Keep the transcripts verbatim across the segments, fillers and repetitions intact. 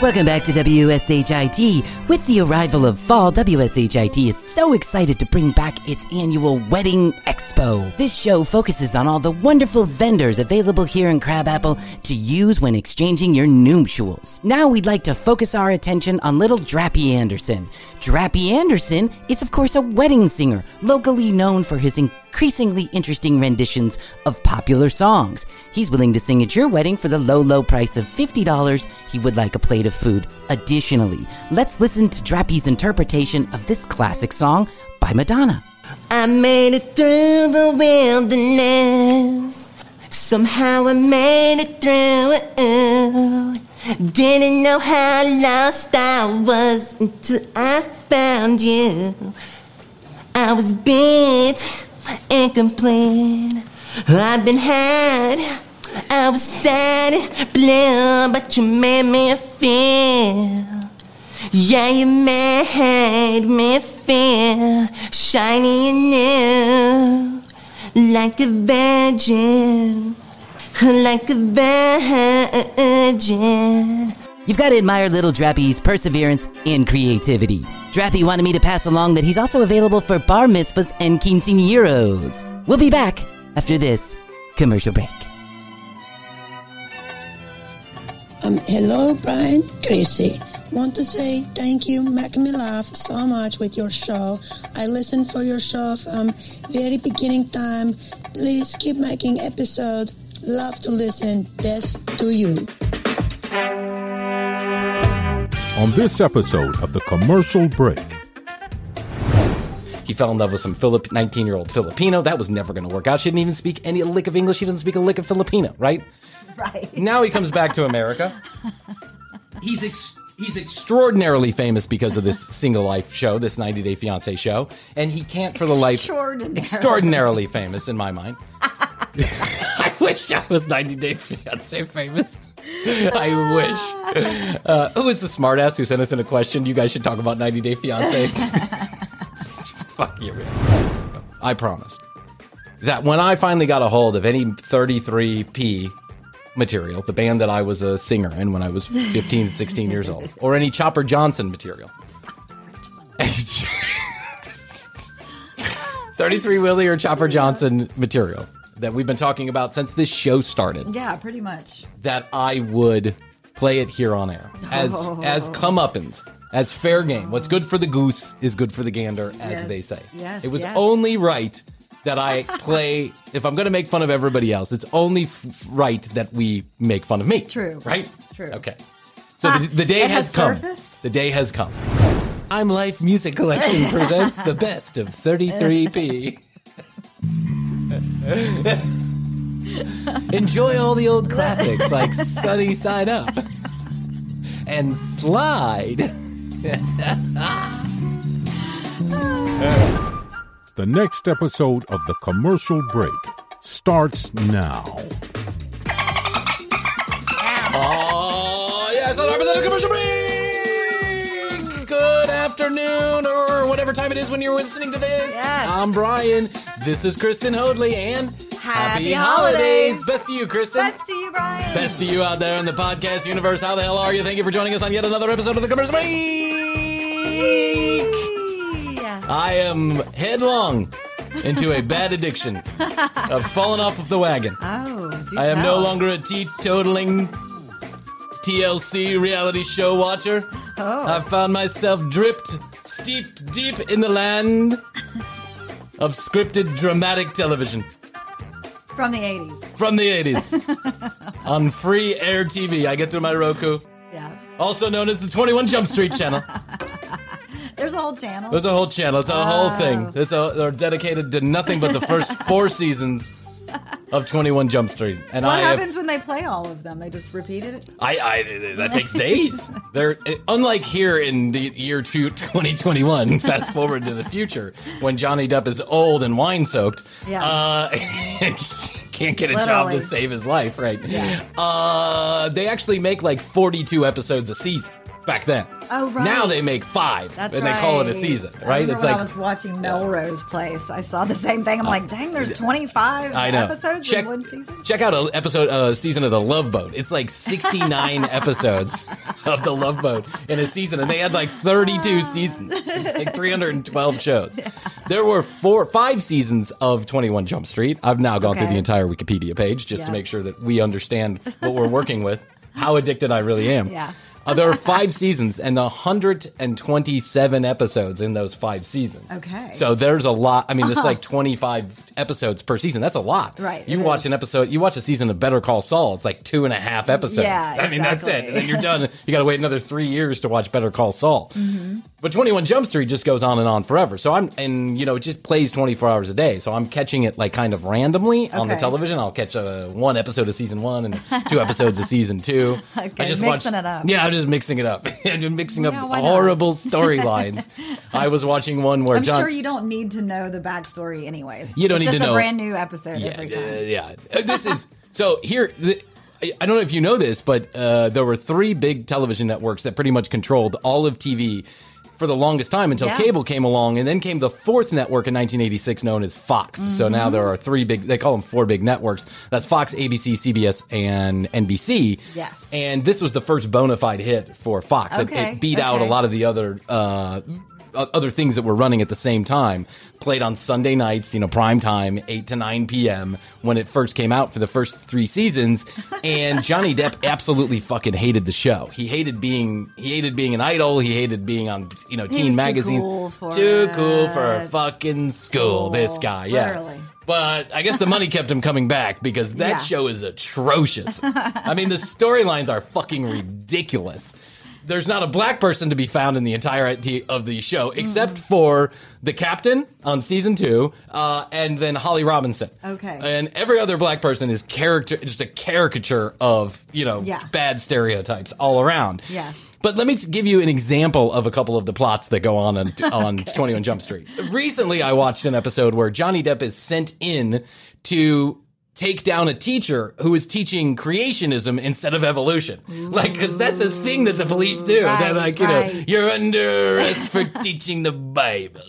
Welcome back to W S H I T. With the arrival of fall, W S H I T is so excited to bring back its annual Wedding Expo. This show focuses on all the wonderful vendors available here in Crabapple to use when exchanging your nuptials. Now we'd like to focus our attention on little Drappy Anderson. Drappy Anderson is, of course, a wedding singer, locally known for his increasingly interesting renditions of popular songs. He's willing to sing at your wedding for the low, low price of fifty dollars. He would like a plate of food. Additionally, let's listen to Drappy's interpretation of this classic song by Madonna. I made it through the wilderness. Somehow I made it through. Didn't know how lost I was until I found you. I was beat, incomplete. I've been had. I was sad and blue, but you made me feel. Yeah, you made me feel shiny and new, like a virgin, like a virgin. You've got to admire little Drappy's perseverance and creativity. Drappy wanted me to pass along that he's also available for bar mitzvahs and quinceañeros. We'll be back after this commercial break. Um, hello, Brian, Chrissy. Want to say thank you, making me laugh so much with your show. I listen for your show from very beginning time. Please keep making episode. Love to listen. Best to you. On this episode of The Commercial Break. He fell in love with some Filip- nineteen-year-old Filipino. That was never going to work out. She didn't even speak any lick of English. She doesn't speak a lick of Filipino, right? Right. Now he comes back to America. He's ex- he's extraordinarily famous because of this Single Life show, this ninety day fiancé show. And he can't for the life... Extraordinarily. Extraordinarily famous in my mind. I wish I was ninety day fiancé famous. I wish. Uh, who is the smartass who sent us in a question? You guys should talk about ninety day fiancé. Fuck you. I promised that when I finally got a hold of any thirty-three P material, the band that I was a singer in when I was fifteen and sixteen years old, or any Chopper Johnson material. thirty-three Willie or Chopper Johnson material that we've been talking about since this show started. Yeah, pretty much. That I would play it here on air as Oh. as comeuppance, as fair game. What's good for the goose is good for the gander, as Yes, they say. yes, it was yes. only right that I play, if I'm going to make fun of everybody else, it's only f- right that we make fun of me. True. Right? True. Okay. So the, the day It has, has come. surfaced? The day has come. I'm Life Music Collection presents the best of thirty-three P. Enjoy all the old classics like Sunny Side Up and Slide. The next episode of The Commercial Break starts now. Oh, yes, another episode of Commercial Break! Good afternoon, or whatever time it is when you're listening to this. Yes. I'm Brian. This is Kristen Hoadley, and Happy holidays. Best to you, Kristen. Best to you, Brian. Best to you out there in the podcast universe. How the hell are you? Thank you for joining us on yet another episode of The Commercial Break. I am headlong into a bad addiction of falling off of the wagon. Oh, do I am no tell. longer a teetotaling T L C reality show watcher. Oh. I found myself dripped, steeped deep in the land of scripted dramatic television. From the eighties. From the eighties. On free air T V. I get through my Roku. Yeah. Also known as the twenty-one Jump Street channel. There's a whole channel. There's a whole channel. It's a whole Oh. thing. It's a, they're dedicated to nothing but the first four seasons of twenty-one Jump Street. And what I happens have, when they play all of them? They just repeated it? I, I that takes days. They're unlike here in the year two, twenty twenty-one. Fast forward to the future when Johnny Depp is old and wine soaked. Yeah. Uh, can't get a job Literally. to save his life, right? Yeah. Uh, they actually make like forty-two episodes a season. back then. Oh, right. Now they make five, That's and right. they call it a season, I right? remember It's when like I was watching Melrose Place. I saw the same thing. I'm like, dang, there's twenty-five I know. episodes check, in one season. Check out an episode, uh, season of The Love Boat. It's like sixty-nine episodes of The Love Boat in a season, and they had like thirty-two seasons. It's like three hundred twelve shows. Yeah. There were four, five seasons of twenty-one Jump Street. I've now gone Okay. through the entire Wikipedia page just Yeah. to make sure that we understand what we're working with, how addicted I really am. Yeah. Uh, there are five seasons and one hundred twenty-seven episodes in those five seasons. Okay. So there's a lot. I mean, there's like twenty-five episodes per season. That's a lot. Right, You it watch is. an episode, you watch a season of Better Call Saul, it's like two and a half episodes. Yeah, I mean, that's it. exactly. And then you're done. You got to wait another three years to watch Better Call Saul. Mm-hmm. But twenty-one Jump Street just goes on and on forever. So I'm, and you know, it just plays twenty-four hours a day. So I'm catching it like kind of randomly on the Okay. television. I'll catch uh, one episode of season one and two episodes of season two. Okay, I just mixing watched, it up. Yeah, I'm just mixing it up. I'm just mixing Yeah, up why not? horrible storylines. I was watching one where I'm John. sure you don't need to know the backstory anyways. You don't it's need to just know- a brand new episode yeah, every time. uh, yeah. Uh, This is so here. The, I I don't know if you know this, but uh, there were three big television networks that pretty much controlled all of T V for the longest time until Yeah. cable came along, and then came the fourth network in nineteen eighty-six, known as Fox. So now Mm-hmm. there are three big. They call them four big networks. That's Fox, A B C, C B S, and N B C. Yes. And this was the first bona fide hit for Fox. It- Okay, It, beat out a okay. lot of the other. Uh, o- other things that were running at the same time, played on Sunday nights, you know, prime time, eight to nine p.m. when it first came out for the first three seasons. And Johnny Depp absolutely fucking hated the show. He hated being, he hated being an idol. He hated being on, you know, He teen was too magazine. cool for Too it. cool for a fucking school, this Cool. guy. Yeah. Literally. But I guess the money kept him coming back because that Yeah. show is atrocious. I mean, the storylines are fucking ridiculous. There's not a black person to be found in the entirety of the show, except for the captain on season two, uh, and then Holly Robinson. Okay. And every other black person is character, just a caricature of, you know, Yeah. bad stereotypes all around. Yes. But let me t- give you an example of a couple of the plots that go on on, on twenty-one Jump Street. Recently, I watched an episode where Johnny Depp is sent in to take down a teacher who is teaching creationism instead of evolution. Like, because that's a thing that the police do. Right, They're like, you know, right. you're under arrest for teaching the Bible.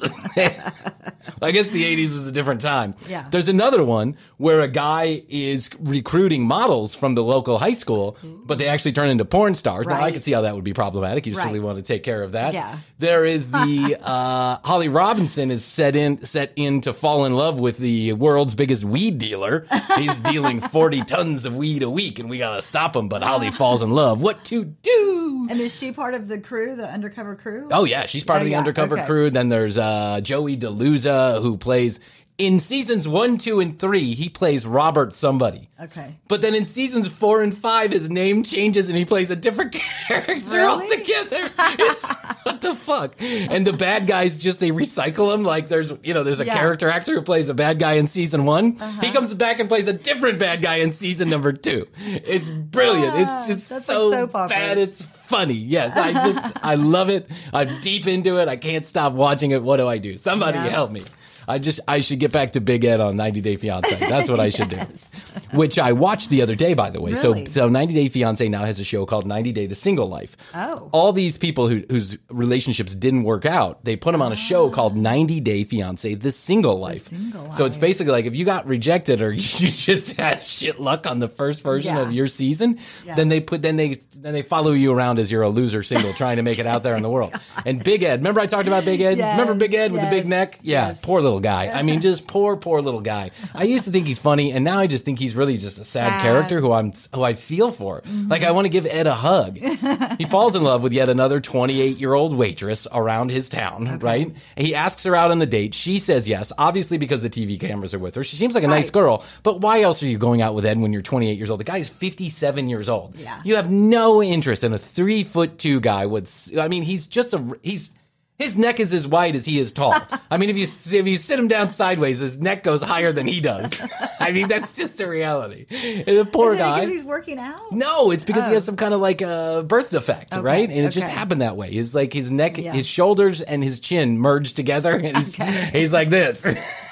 I guess the eighties was a different time. Yeah. There's another one where a guy is recruiting models from the local high school, but they actually turn into porn stars. Now, I Right. can see how that would be problematic. You just Right. really want to take care of that. Yeah. There is the uh, Holly Robinson is set in set in to fall in love with the world's biggest weed dealer. He's dealing forty tons of weed a week, and we gotta stop him. But Holly falls in love. What to do? And is she part of the crew, the undercover crew? Oh yeah, she's part Oh, of the yeah, undercover okay. crew. Then there's uh, Joey DeLuza, who plays in seasons one, two, and three. He plays Robert somebody. Okay. But then in seasons four and five, his name changes and he plays a different character Really? altogether. It's, what the fuck? And the bad guys just, they recycle him. Like there's, you know, there's a Yeah. Uh-huh. character actor who plays a bad guy in season one. He comes back and plays a different bad guy in season number two. It's brilliant. Ah, it's just that's so like soap operas. bad. It's funny. Yes. I just, I love it. I'm deep into it. I can't stop watching it. What do I do? Somebody Yeah. help me. I just, I should get back to Big Ed on ninety Day Fiancé. That's what I should do. Which I watched the other day, by the way. Really? So, so ninety Day Fiancé now has a show called ninety Day The Single Life. Oh. All these people who, whose relationships didn't work out, they put them on a show called ninety Day Fiancé The Single Life. Single So it's Life. basically like if you got rejected or you just had shit luck on the first version Yeah. of your season, Yeah. then they put then they then they follow you around as you're a loser single trying to make it out there in the world. And Big Ed, remember I talked about Big Ed? Yes, Remember Big Ed with the big yes, neck? Yeah, yes. poor little guy. I mean, just poor, poor little guy. I used to think he's funny, and now I just think he's really just a sad, Sad. character who I'm who I feel for. Mm-hmm. Like I want to give Ed a hug. He falls in love with yet another twenty-eight year old waitress around his town. Right? He asks her out on a date. She says yes, obviously because the T V cameras are with her. She seems like a nice Right. girl, but why else are you going out with Ed when you're twenty-eight years old? The guy is fifty-seven years old. Yeah. You have no interest in a three foot two guy with. I mean, he's just a he's. His neck is as wide as he is tall. I mean, if you if you sit him down sideways, his neck goes higher than he does. I mean, that's just the reality. The poor Is it guy. because he's working out? No, it's because he Oh. has some kind of like a birth defect, Okay, right? And it just okay. happened that way. His like his neck, Yeah. his shoulders, and his chin merged together, and he's, Okay. he's like this.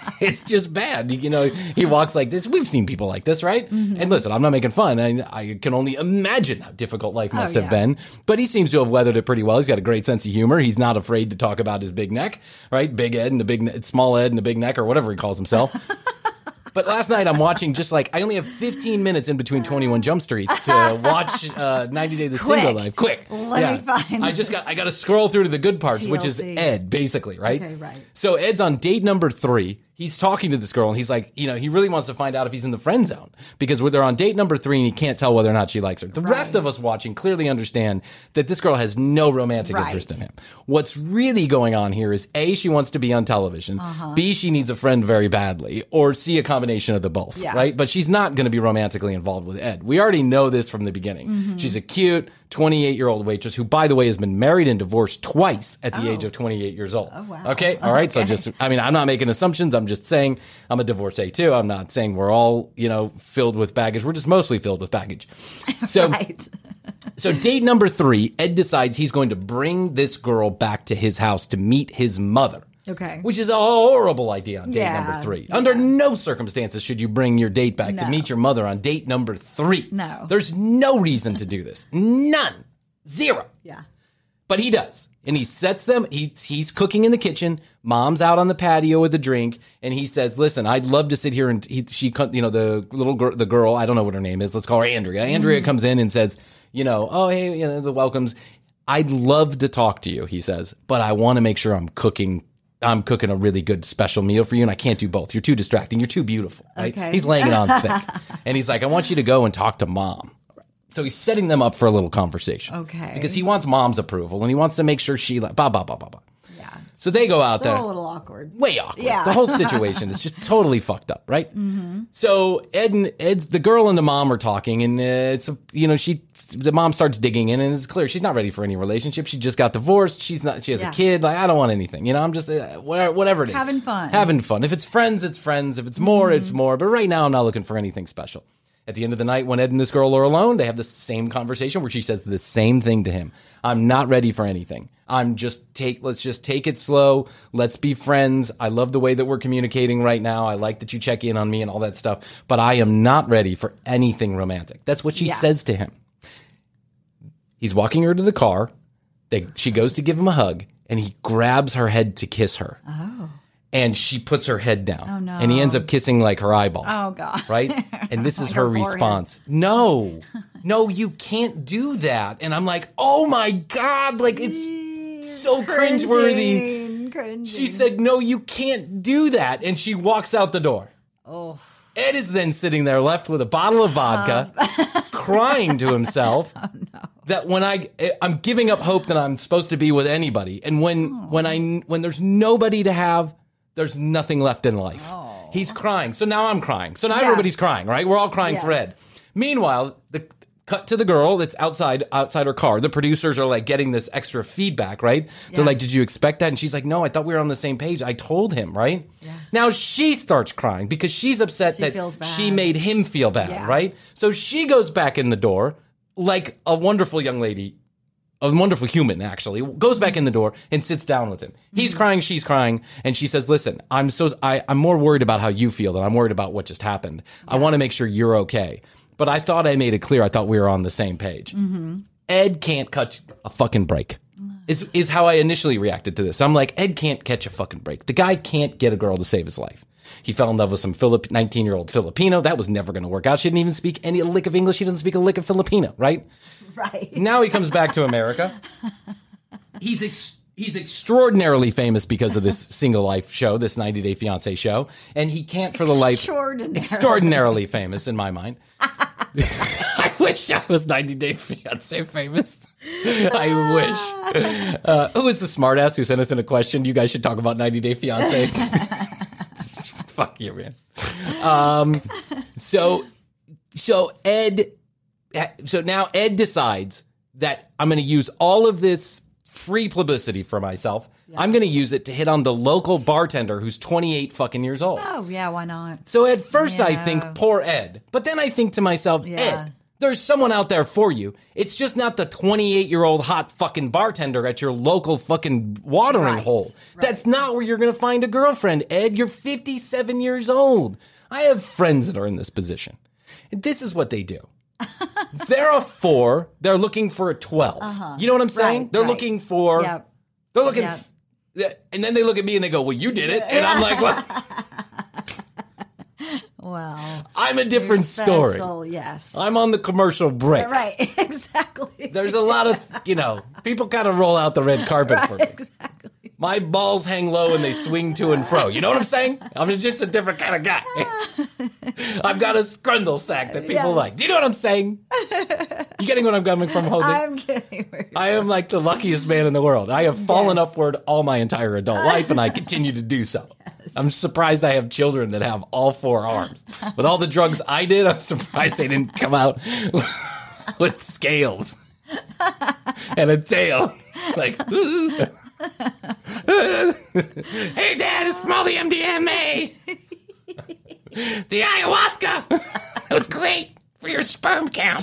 It's just bad. You know, he walks like this. We've seen people like this, right? Mm-hmm. And listen, I'm not making fun. I, I can only imagine how difficult life must oh, have yeah. been. But he seems to have weathered it pretty well. He's got a great sense of humor. He's not afraid to talk about his big neck, right? Big Ed and the big, ne- small Ed and the big neck, or whatever he calls himself. But last night I'm watching just like, I only have fifteen minutes in between twenty-one Jump Streets to watch uh, ninety Day the Quick. Single Life. Quick. Let yeah. me find I just got, I got to scroll through to the good parts, T L C. which is Ed, basically, right? Okay, right. So Ed's on date number three. He's talking to this girl, and he's like, you know, he really wants to find out if he's in the friend zone because they're on date number three, and he can't tell whether or not she likes her. The Right. rest of us watching clearly understand that this girl has no romantic Right. interest in him. What's really going on here is A, she wants to be on television, Uh-huh. B, she needs a friend very badly, or C, a combination of the both, Yeah. right? But she's not going to be romantically involved with Ed. We already know this from the beginning. Mm-hmm. She's a cute twenty-eight-year-old waitress who, by the way, has been married and divorced twice at the Oh. age of twenty-eight years old. Oh, wow. Okay? All right? So Okay. just, I mean, I'm not making assumptions. I'm just saying I'm a divorcee too. I'm not saying we're all, you know, filled with baggage. We're just mostly filled with baggage. So, Right. so date number three, Ed decides he's going to bring this girl back to his house to meet his mother. Okay. Which is a horrible idea on date Yeah, number three. yeah. Under no circumstances should you bring your date back to No. meet your mother on date number three. No. There's no reason to do this. None. Zero. Yeah. But he does. And he sets them, he, he's cooking in the kitchen. Mom's out on the patio with a drink. And he says, listen, I'd love to sit here. And he, she, you know, the little girl, the girl, I don't know what her name is. Let's call her Andrea. Andrea comes in and says, you know, oh, hey, you know, the welcomes. I'd love to talk to you, he says, but I want to make sure I'm cooking I'm cooking a really good special meal for you, and I can't do both. You're too distracting. You're too beautiful. Right? Okay. He's laying it on thick. And he's like, I want you to go and talk to mom. So he's setting them up for a little conversation. Okay. Because he wants mom's approval, and he wants to make sure she, like, blah, blah, blah, blah, blah. Yeah. So they go out They're there. a little awkward. Way awkward. Yeah. The whole situation is just totally fucked up, right? Mm-hmm. So Ed and Ed's the girl and the mom are talking, and uh, it's a, you know she the mom starts digging in, and it's clear she's not ready for any relationship. She just got divorced. She's not. She has Yeah. a kid. Like I don't want anything. You know, I'm just uh, whatever, whatever it is. Having fun. Having fun. If it's friends, it's friends. If it's more, Mm-hmm. it's more. But right now, I'm not looking for anything special. At the end of the night, when Ed and this girl are alone, they have the same conversation where she says the same thing to him. I'm not ready for anything. I'm just take, let's just take it slow. Let's be friends. I love the way that we're communicating right now. I like that you check in on me and all that stuff, but I am not ready for anything romantic. That's what she Yeah. says to him. He's walking her to the car. They, she goes to give him a hug, and he grabs her head to kiss her. Oh. And she puts her head down. Oh, no. And he ends up kissing like her eyeball. Oh, God. Right? And this is Like her her forehead. response. No, no, you can't do that. And I'm like, oh my God, like it's so cringeworthy. Cringing, cringing. She said, no, you can't do that. And she walks out the door. Oh. Ed is then sitting there left with a bottle of vodka, crying to himself Oh, no. that when I, I'm giving up hope that I'm supposed to be with anybody. And when, Oh. when I, when there's nobody to have, there's nothing left in life. Oh. He's crying. So now I'm crying. So now Yeah. everybody's crying, right? We're all crying for Yes. Ed. Meanwhile, the cut to the girl that's outside outside her car. The producers are like getting this extra feedback, right? They're Yeah. like, did you expect that? And she's like, no, I thought we were on the same page. I told him, right? Yeah. Now she starts crying because she's upset She that feels bad. she made him feel bad, Yeah. right? So she goes back in the door like a wonderful young lady, a wonderful human, actually, goes back in the door and sits down with him. He's crying, she's crying, and she says, listen, I'm so I, I'm more worried about how you feel than I'm worried about what just happened. I want to make sure you're okay. But I thought I made it clear. I thought we were on the same page. Ed can't catch a fucking break. Is is how I initially reacted to this. I'm like, Ed can't catch a fucking break. The guy can't get a girl to save his life. He fell in love with some Filip- nineteen-year-old Filipino. That was never going to work out. She didn't even speak any lick of English. She doesn't speak a lick of Filipino, right? Right. Now he comes back to America. He's ex- he's extraordinarily famous because of this Single Life show, this ninety Day Fiancé show, and he can't for the life Extraordinarily. extraordinarily famous in my mind. I wish I was ninety Day Fiancé famous. I wish. Uh, who is the smartass who sent us in a question? You guys should talk about ninety Day Fiancé. Fuck you, man. Um, so, so Ed, so now Ed decides that I'm going to use all of this free publicity for myself. I'm going to use it to hit on the local bartender who's twenty-eight fucking years old. Oh, yeah, why not? So at first I Yeah. think, poor Ed. But then I think to myself, Yeah. Ed, There's someone out there for you. It's just not the twenty-eight-year-old hot fucking bartender at your local fucking watering Right, hole. right. That's not where you're going to find a girlfriend, Ed. You're fifty-seven years old. I have friends that are in this position. And this is what they do. They're a four. They're looking for a twelve. Uh-huh. You know what I'm saying? Right, they're right. looking for... Yep. They're looking... Yep. f- and then they look at me and they go, well, you did it. And I'm like, well... Well, I'm a different story. special, yes. I'm on the commercial break. Right, exactly. There's a lot of, you know, people kind of roll out the red carpet for me. Exactly. My balls hang low and they swing to and fro. You know what I'm saying? I'm just a different kind of guy. I've got a scrundle sack that people Yes. like. Do you know what I'm saying? You getting what I'm coming from, Jose? I'm kidding. where you're- I am like the luckiest man in the world. I have fallen Yes. upward all my entire adult life, and I continue to do so. I'm surprised I have children that have all four arms. With all the drugs I did, I'm surprised they didn't come out with scales and a tail. Like, hey, Dad, it's from all the M D M A. The ayahuasca. It was great for your sperm count.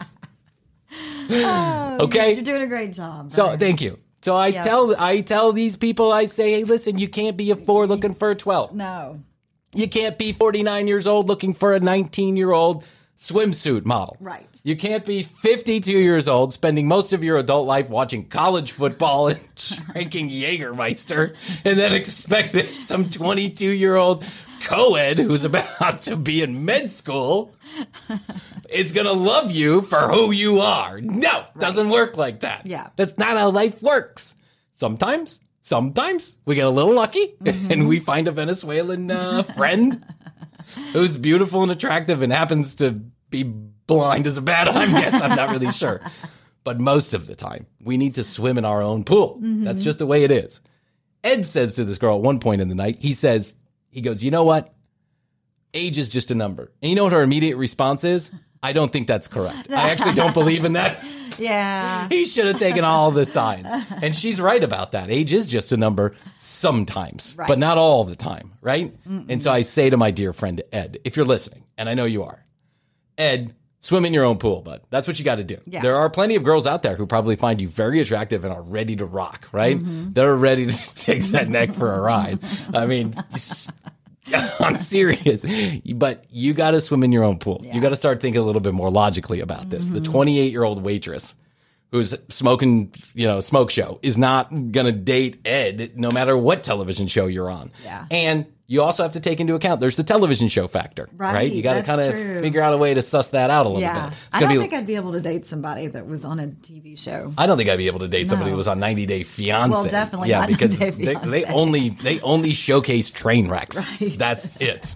Oh, Okay. You're doing a great job. So Brian. thank you. So I Yeah. tell I tell these people, I say, hey, listen, you can't be a four looking for a twelve. No. You can't be forty-nine years old looking for a nineteen-year-old swimsuit model. Right. You can't be fifty-two years old, spending most of your adult life watching college football and drinking Jägermeister, and then expect that some twenty-two-year-old co-ed who's about to be in med school is going to love you for who you are. No, doesn't work like that. Yeah. That's not how life works. Sometimes, sometimes we get a little lucky and we find a Venezuelan uh, friend who's beautiful and attractive and happens to be blind as a bat. I guess I'm not really sure. But most of the time, we need to swim in our own pool. That's just the way it is. Ed says to this girl at one point in the night, he says, he goes, you know what? Age is just a number. And you know what her immediate response is? I don't think that's correct. I actually don't believe in that. Yeah. He should have taken all the signs. And she's right about that. Age is just a number sometimes, Right. but not all the time, right? Mm-mm. And so I say to my dear friend Ed, if you're listening, and I know you are, Ed, swim in your own pool, bud. That's what you got to do. Yeah. There are plenty of girls out there who probably find you very attractive and are ready to rock, right? Mm-hmm. They're ready to take that neck for a ride. I mean, I'm serious. But you got to swim in your own pool. Yeah. You got to start thinking a little bit more logically about this. Mm-hmm. The twenty-eight-year-old waitress who's smoking, you know, smoke show is not going to date Ed no matter what television show you're on. Yeah. And you also have to take into account there's the television show factor, right? Right, You got to that's kind of true. figure out a way to suss that out a little Yeah. bit. It's I gonna don't be, think I'd be able to date somebody that was on a T V show. I don't think I'd be able to date somebody No. who was on ninety Day Fiancé. Well, definitely yeah, not because ninety Day they, they Fiancé. only they only showcase train wrecks. Right. That's it.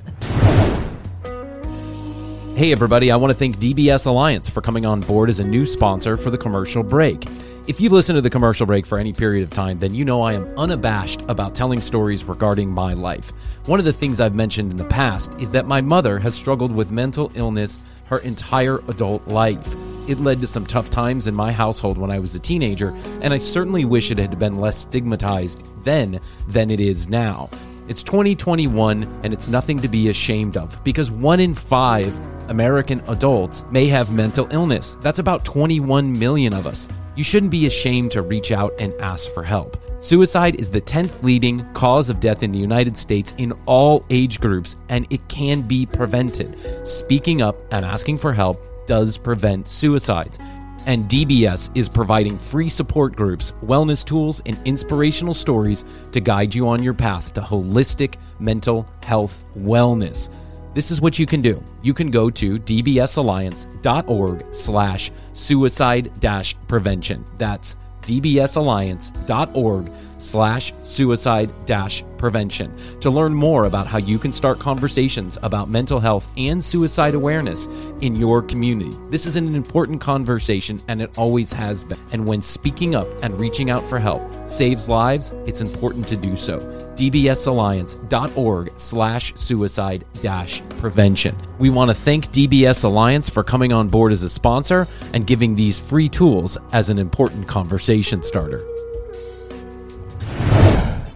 Hey everybody, I want to thank D B S Alliance for coming on board as a new sponsor for the Commercial Break. If you've listened to the Commercial Break for any period of time, then you know I am unabashed about telling stories regarding my life. One of the things I've mentioned in the past is that my mother has struggled with mental illness her entire adult life. It led to some tough times in my household when I was a teenager, and I certainly wish it had been less stigmatized then than it is now. It's twenty twenty-one, and it's nothing to be ashamed of, because one in five American adults may have mental illness. That's about twenty-one million of us. You shouldn't be ashamed to reach out and ask for help. Suicide is the tenth leading cause of death in the United States in all age groups, and it can be prevented. Speaking up and asking for help does prevent suicides. And D B S is providing free support groups, wellness tools, and inspirational stories to guide you on your path to holistic mental health wellness. This is what you can do. You can go to dbsalliance.org slash suicide dash prevention. That's dbsalliance.org slash suicide dash prevention to learn more about how you can start conversations about mental health and suicide awareness in your community. This is an important conversation, and it always has been. And when speaking up and reaching out for help saves lives, it's important to do so. dbsalliance.org slash suicide dash prevention. We want to thank D B S Alliance for coming on board as a sponsor and giving these free tools as an important conversation starter.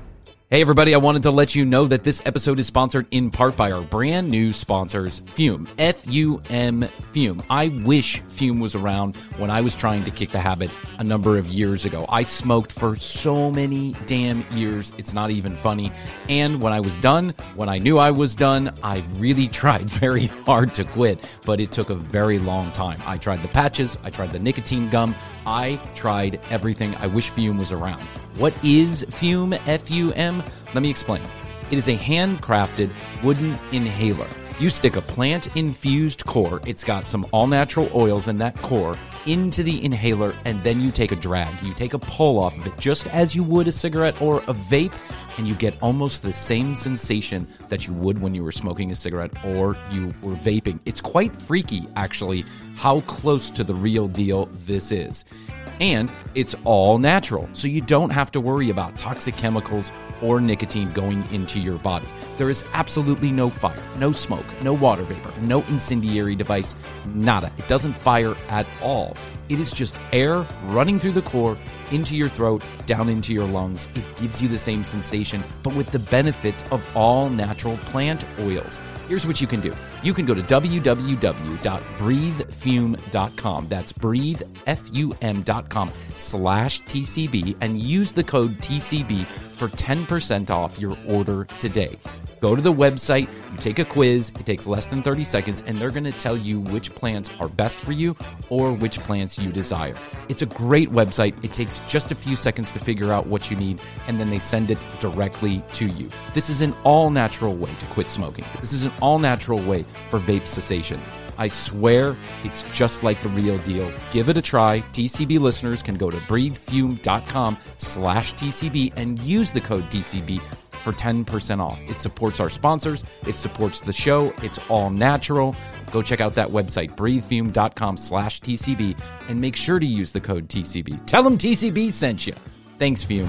Hey everybody, I wanted to let you know that this episode is sponsored in part by our brand new sponsors, Fume. F U M, Fume. I wish Fume was around when I was trying to kick the habit a number of years ago. I smoked for so many damn years, it's not even funny. And when I was done, when I knew I was done, I really tried very hard to quit, but it took a very long time. I tried the patches, I tried the nicotine gum, I tried everything. I wish Fume was around. What is Fume, F U M? Let me explain. It is a handcrafted wooden inhaler. You stick a plant-infused core, it's got some all-natural oils in that core, into the inhaler, and then you take a drag. You take a pull off of it, just as you would a cigarette or a vape, and you get almost the same sensation that you would when you were smoking a cigarette or you were vaping. It's quite freaky, actually, how close to the real deal this is. And it's all natural, so you don't have to worry about toxic chemicals or nicotine going into your body. There is absolutely no fire, no smoke, no water vapor, no incendiary device, nada. It doesn't fire at all. It is just air running through the core, into your throat, down into your lungs. It gives you the same sensation, but with the benefits of all natural plant oils. Here's what you can do. You can go to w w w dot breathe fume dot com. That's breathe, F U M dot com slash T C B and use the code T C B for ten percent off your order today. Go to the website, you take a quiz, it takes less than thirty seconds, and they're going to tell you which plants are best for you or which plants you desire. It's a great website. It takes just a few seconds to figure out what you need, and then they send it directly to you. This is an all-natural way to quit smoking. This is an all-natural way for vape cessation. I swear it's just like the real deal. Give it a try. T C B listeners can go to breathe fume dot com slash T C B and use the code T C B for ten percent off. It supports our sponsors. It supports the show. It's all natural. Go check out that website, breathe fume dot com slash T C B, and make sure to use the code T C B. Tell them T C B sent you. Thanks, Fume.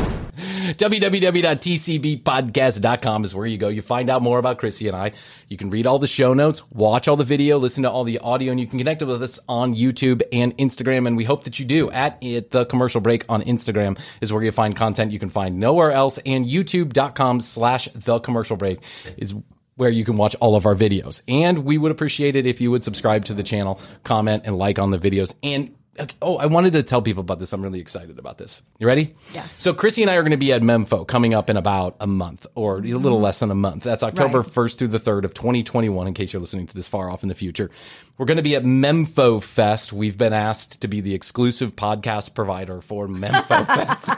w w w dot t c b podcast dot com is where you go. You find out more about Chrissy and I. You can read all the show notes, watch all the video, listen to all the audio, and you can connect with us on YouTube and Instagram, and we hope that you do. At it, The Commercial Break on Instagram is where you find content you can find nowhere else, and youtube dot com slash The Commercial Break is where you can watch all of our videos. And we would appreciate it if you would subscribe to the channel, comment, and like on the videos, and Okay. Oh, I wanted to tell people about this. I'm really excited about this. You ready? Yes. So Chrissy and I are going to be at Memfo coming up in about a month or a little less than a month. That's October Right. first through the third of twenty twenty-one, in case you're listening to this far off in the future. We're going to be at Memfo Fest. We've been asked to be the exclusive podcast provider for Memfo Fest.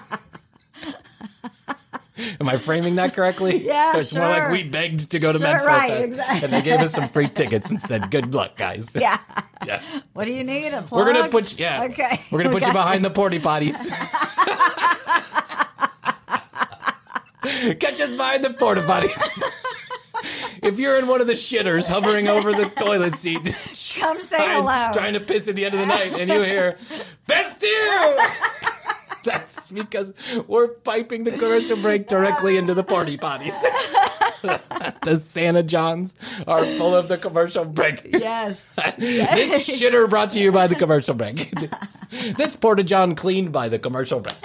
Am I framing that correctly? Yeah, It's sure. more like we begged to go to Sure, Memfo right, Fest. exactly. And they gave us some free tickets and said, good luck, guys. Yeah. Yeah. What do you need? A plug? We're gonna put you, yeah. Okay. We're gonna We put you got behind the porty potties. Catch us behind the porta potties. If you're in one of the shitters hovering over the toilet seat, Come say trying, hello. trying to piss at the end of the night, and you hear "Best you." That's because we're piping the commercial break directly into the porty potties. The Santa Johns are full of the commercial break. Yes. This shitter brought to you by the commercial break. This Porta John cleaned by the commercial break.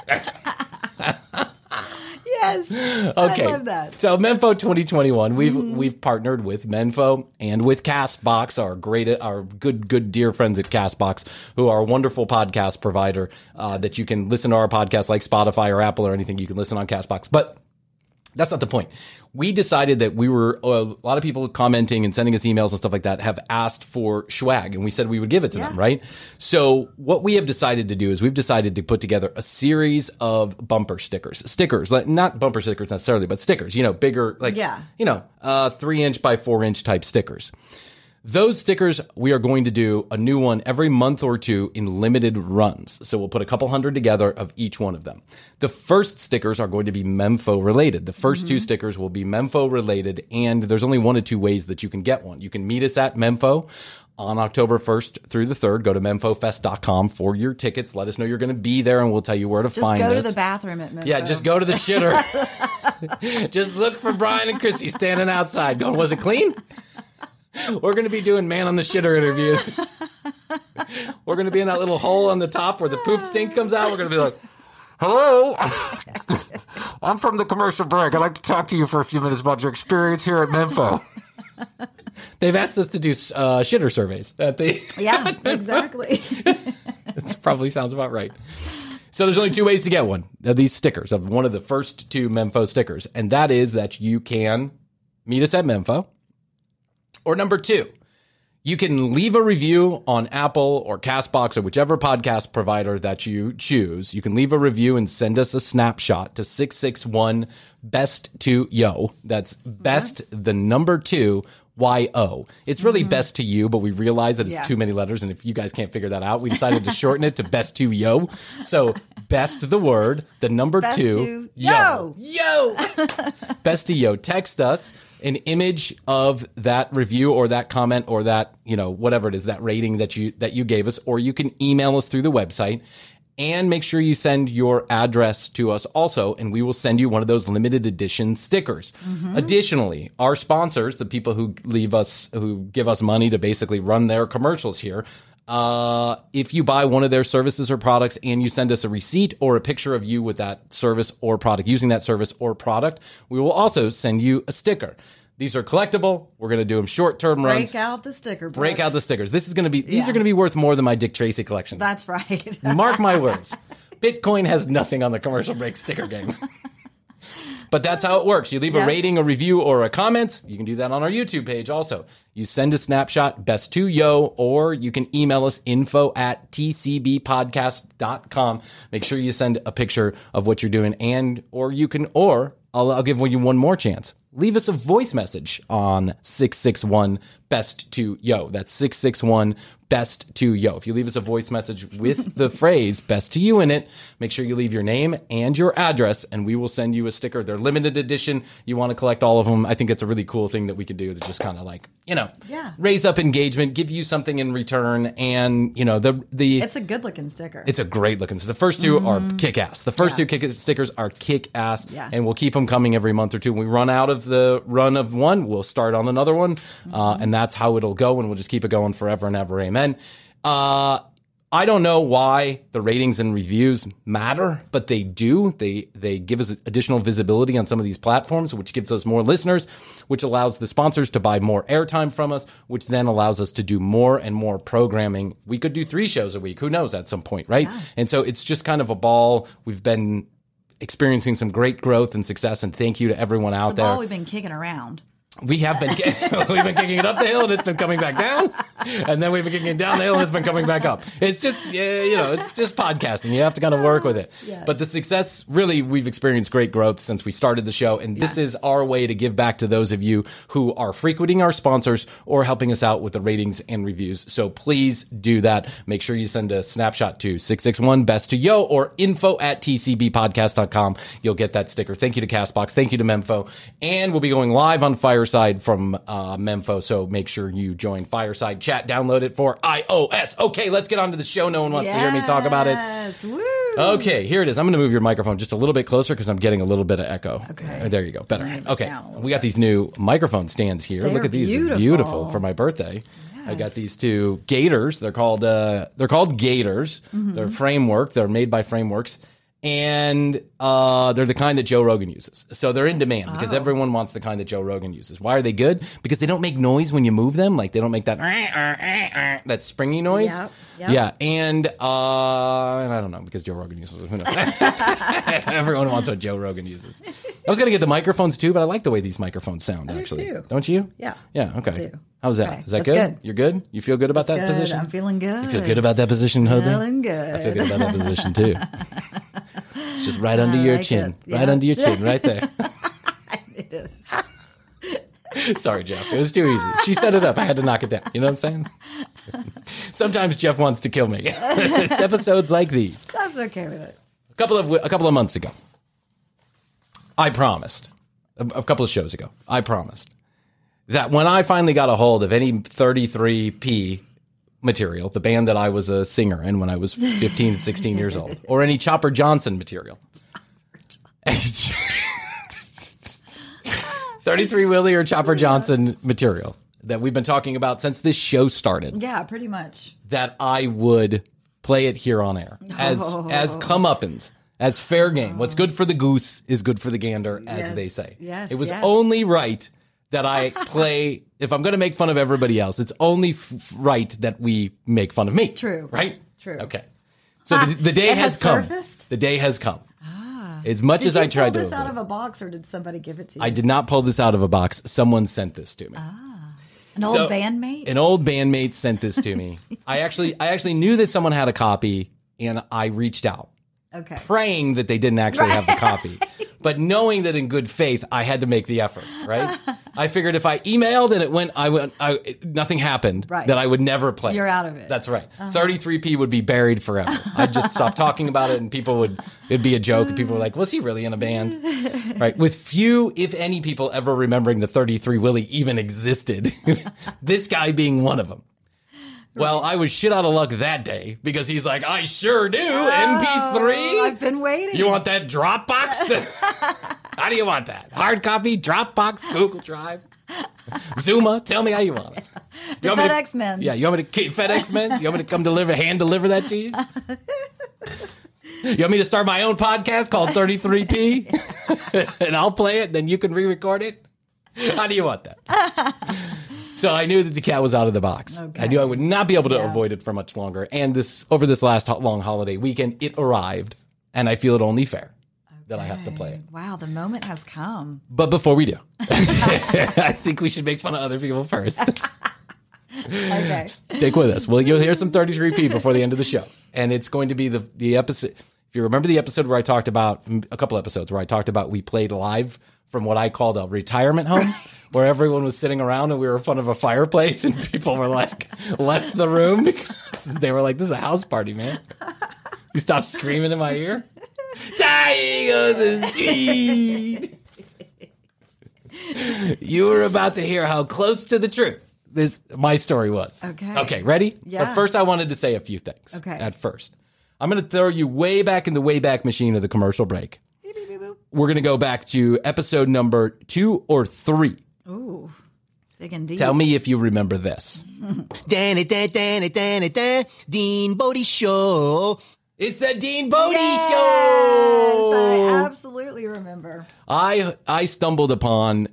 Yes. Okay. I love that. So Menfo twenty twenty-one, we've mm-hmm. we've partnered with Menfo and with Castbox, our great, our good good dear friends at Castbox, who are a wonderful podcast provider uh, that you can listen to our podcast like Spotify or Apple or anything. You can listen on Castbox, but that's not the point. We decided that we were, uh, a lot of people commenting and sending us emails and stuff like that have asked for swag, and we said we would give it to yeah. them, right? So what we have decided to do is we've decided to put together a series of bumper stickers. Stickers, like not bumper stickers necessarily, but stickers, you know, bigger, like, yeah. you know, uh, three inch by four inch type stickers. Those stickers, we are going to do a new one every month or two in limited runs. So we'll put a couple hundred together of each one of them. The first stickers are going to be Menfo related. The first mm-hmm. two stickers will be Menfo related, and there's only one of two ways that you can get one. You can meet us at Menfo on October first through the third. Go to menfo fest dot com for your tickets. Let us know you're going to be there, and we'll tell you where to just find us. Just go to the bathroom at Menfo. Yeah, just go to the shitter. Just look for Brian and Chrissy standing outside going, was it clean? We're going to be doing man on the shitter interviews. We're going to be in that little hole on the top where the poop stink comes out. We're going to be like, hello. I'm from the commercial break. I'd like to talk to you for a few minutes about your experience here at Menfo. They've asked us to do uh, shitter surveys at the Yeah, exactly. That probably sounds about right. So there's only two ways to get one of these stickers, of one of the first two Menfo stickers, and that is that you can meet us at Menfo, or number two, you can leave a review on Apple or CastBox or whichever podcast provider that you choose. You can leave a review and send us a snapshot to six six one best two yo. That's best, the number two, Y O. It's really mm-hmm. best to you, but we realize that it's yeah. too many letters, and if you guys can't figure that out, we decided to shorten it to best two yo. So best the word, the number best two, to yo. Yo. Yo. Best to yo. Text us an image of that review or that comment or that, you know, whatever it is, that rating that you that you gave us, or you can email us through the website. And make sure you send your address to us also, and we will send you one of those limited edition stickers. Mm-hmm. Additionally, our sponsors, the people who leave us, who give us money to basically run their commercials here, uh, if you buy one of their services or products and you send us a receipt or a picture of you with that service or product, using that service or product, we will also send you a sticker. These are collectible. We're going to do them short-term runs. Break out the sticker books. Break out the stickers. This is going to be. These Yeah. are going to be worth more than my Dick Tracy collection. That's right. Mark my words. Bitcoin has nothing on the commercial break sticker game. But that's how it works. You leave Yeah. a rating, a review, or a comment. You can do that on our YouTube page also. You send a snapshot, best to yo, or you can email us info at t c b podcast dot com. Make sure you send a picture of what you're doing, and or you can, or I'll, I'll give you one more chance. Leave us a voice message on six six one best to yo. That's six six one best to yo. If you leave us a voice message with the phrase best to you in it, make sure you leave your name and your address, and we will send you a sticker. They're limited edition. You want to collect all of them. I think it's a really cool thing that we could do to just kind of like, you know, Yeah. raise up engagement, give you something in return. And, you know, the, the, It's a good looking sticker. it's a great looking. So the first two Mm. are kick ass. The first Yeah. two kick stickers are kick ass, Yeah. and we'll keep them coming every month or two. When we run out of the run of one, we'll start on another one, Mm-hmm. uh, and that's how it'll go. And we'll just keep it going forever and ever. Amen. Uh, I don't know why the ratings and reviews matter, but they do. They they give us additional visibility on some of these platforms, which gives us more listeners, which allows the sponsors to buy more airtime from us, which then allows us to do more and more programming. We could do three shows a week. Who knows at some point, right? Yeah. And so it's just kind of a ball. We've been experiencing some great growth and success, and thank you to everyone out it's a there. ball we've been kicking around. We have been we've been kicking it up the hill, and it's been coming back down, and then we've been kicking it down the hill, and it's been coming back up. It's just yeah, you know, it's just podcasting. You have to kind of work with it. Yes. But the success, really, we've experienced great growth since we started the show, and this is our way to give back to those of you who are frequenting our sponsors or helping us out with the ratings and reviews. So please do that. Make sure you send a snapshot to six six one best to yo or info at t c b podcast dot com. You'll get that sticker. Thank you to CastBox. Thank you to Menfo, and we'll be going live on Fireside from uh, Menfo, so make sure you join Fireside Chat. Download it for iOS. Okay, let's get on to the show. No one wants yes. to hear me talk about it. Yes. Woo. Okay, here it is. I'm going to move your microphone just a little bit closer because I'm getting a little bit of echo. Okay. Uh, There you go. Better. Move it Okay. down a little We got these new microphone stands here. They're Look at these. They're beautiful. beautiful for my birthday. I got Yes. these two Gators. They're called uh, they're called Gators. Mm-hmm. They're Framework. They're made by Frameworks. And uh, they're the kind that Joe Rogan uses. So they're in demand because Oh. everyone wants the kind that Joe Rogan uses. Why are they good? Because they don't make noise when you move them. Like they don't make that that springy noise. Yep, yep. Yeah. And, uh, and I don't know because Joe Rogan uses it. Who knows? Everyone wants what Joe Rogan uses. I was going to get the microphones too, but I like the way these microphones sound, I do actually. too. Don't you? Yeah. Yeah. Okay. I do. How's that? Okay, Is that that's good? good. You're good? You feel good about that Good. position? I'm feeling good. You feel good about that position, Jose? Feeling good. I feel good about that position too. It's just right under I your like chin. it. Right Yeah. under your chin, right there. It is. Sorry, Jeff. It was too easy. She set it up. I had to knock it down. You know what I'm saying? Sometimes Jeff wants to kill me. It's episodes like these. Jeff's okay with it. A couple of a couple of months ago, I promised, a, a couple of shows ago, I promised that when I finally got a hold of any thirty-three P material, the band that I was a singer in when I was fifteen and sixteen years old, or any Chopper Johnson material. thirty-three Willie or Chopper Johnson material that we've been talking about since this show started, Yeah, pretty much. that I would play it here on air as Oh. as comeuppance, as fair game. What's good for the goose is good for the gander, as Yes. they say. Yes, It was yes. only right that I play, if I'm going to make fun of everybody else, it's only f- right that we make fun of me. True. Right? True. Okay. So the, the day It has, has come. surfaced? The day has come. As much Did as you I tried pull to this out avoid of a box, or did somebody give it to you? I did not pull this out of a box. Someone sent this to me. An old So, bandmate? An old bandmate sent this to me. I actually I actually knew that someone had a copy, and I reached out, Okay. praying that they didn't actually have the copy. But knowing that in good faith, I had to make the effort, right? I figured if I emailed and it went, I went, I, it- nothing happened, Right. that I would never play. You're out of it. That's right. thirty-three P would be buried forever. I'd just stop talking about it, and people would, it'd be a joke. And people were like, was he really in a band? Right. With few, if any, people ever remembering that thirty-three Willie even existed. This guy being one of them. Well, I was shit out of luck that day because he's like, I sure do. M P three? I've been waiting. You want that Dropbox? How do you want that? Hard copy, Dropbox, Google Drive, Zuma? Tell me how you want it. the You want me to- FedEx men. Yeah, you want me to FedEx Men's? You want me to come deliver, hand deliver that to you? You want me to start my own podcast called thirty-three P? And I'll play it, then you can re-record it? How do you want that? So I knew that the cat was out of the box. Okay. I knew I would not be able to Yeah. avoid it for much longer. And this over this last ho- long holiday weekend, it arrived, and I feel it only fair that I have to play it. Wow, the moment has come. But before we do, I think we should make fun of other people first. Okay. Stick with us. Well, you'll hear some thirty-three P before the end of the show. And it's going to be the, the episode. If you remember the episode where I talked about, a couple episodes where I talked about we played live from what I called a retirement home, where everyone was sitting around and we were in front of a fireplace and people were like, left the room because they were like, this is a house party, man. You stop screaming in my ear. Dying on the street. You were about to hear how close to the truth this my story was. Okay. Okay, ready? Yeah. But first I wanted to say a few things. Okay. At first. I'm going to throw you way back in the way back machine of the commercial break. Beep, beep, beep, boop. We're going to go back to episode number two or three. Ooh, digging deep. Tell me if you remember this. Dan it, dan, dan it, dan it, dan. Dean Bodie Show. It's the Dean Bodie Yes, Show. I absolutely remember. I I stumbled upon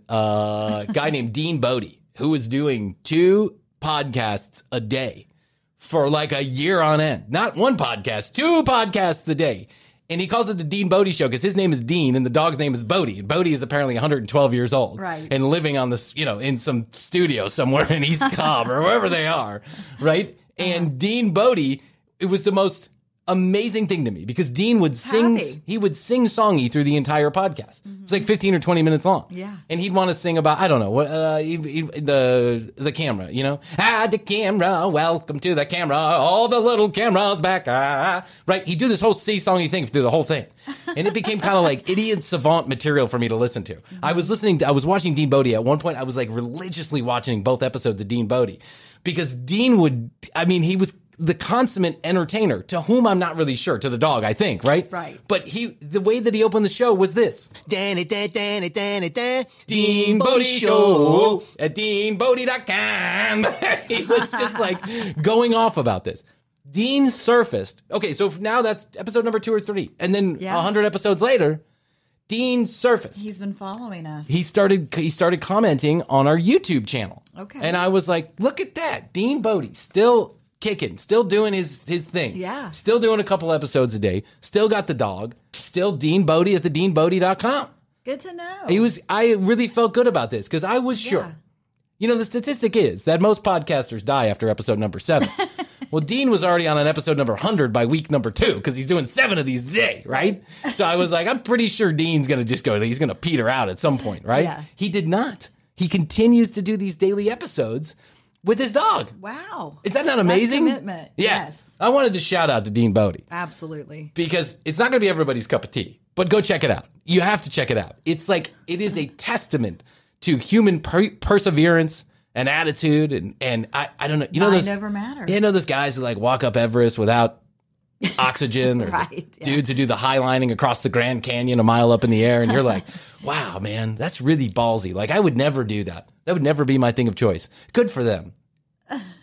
a guy named Dean Bodie who was doing two podcasts a day for like a year on end. Not one podcast, two podcasts a day. And he calls it the Dean Bodie Show because his name is Dean and the dog's name is Bodie. And Bodie is apparently one hundred twelve years old. Right. And living on this, you know, in some studio somewhere in East Cobb or wherever they are. Right. And Dean Bodie, it was the most amazing thing to me because Dean would sing, Happy. he would sing songy through the entire podcast. It was like fifteen or twenty minutes long. Yeah. And he'd want to sing about, I don't know, what, uh, he- he- the, the camera, you know, ah, the camera, welcome to the camera, all the little cameras back, ah, right. He'd do this whole sing-songy thing through the whole thing. And it became kind of like idiot savant material for me to listen to. I was listening to, I was watching Dean Bodie at one point. I was like religiously watching both episodes of Dean Bodie because Dean would, I mean, he was the consummate entertainer to whom I'm not really sure, to the dog, I think, right? Right. But he, the way that he opened the show was this. Dan it, dan, dan it, dan it, dan. Dean Bodie Show at dean bodie dot com. He was just like going off about this. Dean surfaced. Okay, so now that's episode number two or three. And then a Yeah. hundred episodes later, Dean surfaced. He's been following us. he started he started commenting on our YouTube channel. Okay. And I was like, look at that. Dean Bodie still kicking, still doing his his thing. Yeah. Still doing a couple episodes a day. Still got the dog. Still Dean Bodie at the dean bodie dot com. Good to know. He was I really felt good about this because I was sure. Yeah. You know, the statistic is that most podcasters die after episode number seven. Well, Dean was already on an episode number one hundred by week number two because he's doing seven of these a day, right? So I was like, I'm pretty sure Dean's going to just go, he's going to peter out at some point, right? Yeah. He did not. He continues to do these daily episodes with his dog. Wow. Is that not That's amazing? commitment. Yeah. Yes. I wanted to shout out to Dean Bodie Absolutely. because it's not going to be everybody's cup of tea, but go check it out. You have to check it out. It's like, it is a testament to human per- perseverance and attitude. And, and I, I don't know, you know, Mind those, over matter. you know, those guys who like walk up Everest without oxygen or Right, yeah. dudes who do the high lining across the Grand Canyon a mile up in the air. And you're like, wow, man, that's really ballsy. Like I would never do that. That would never be my thing of choice. Good for them.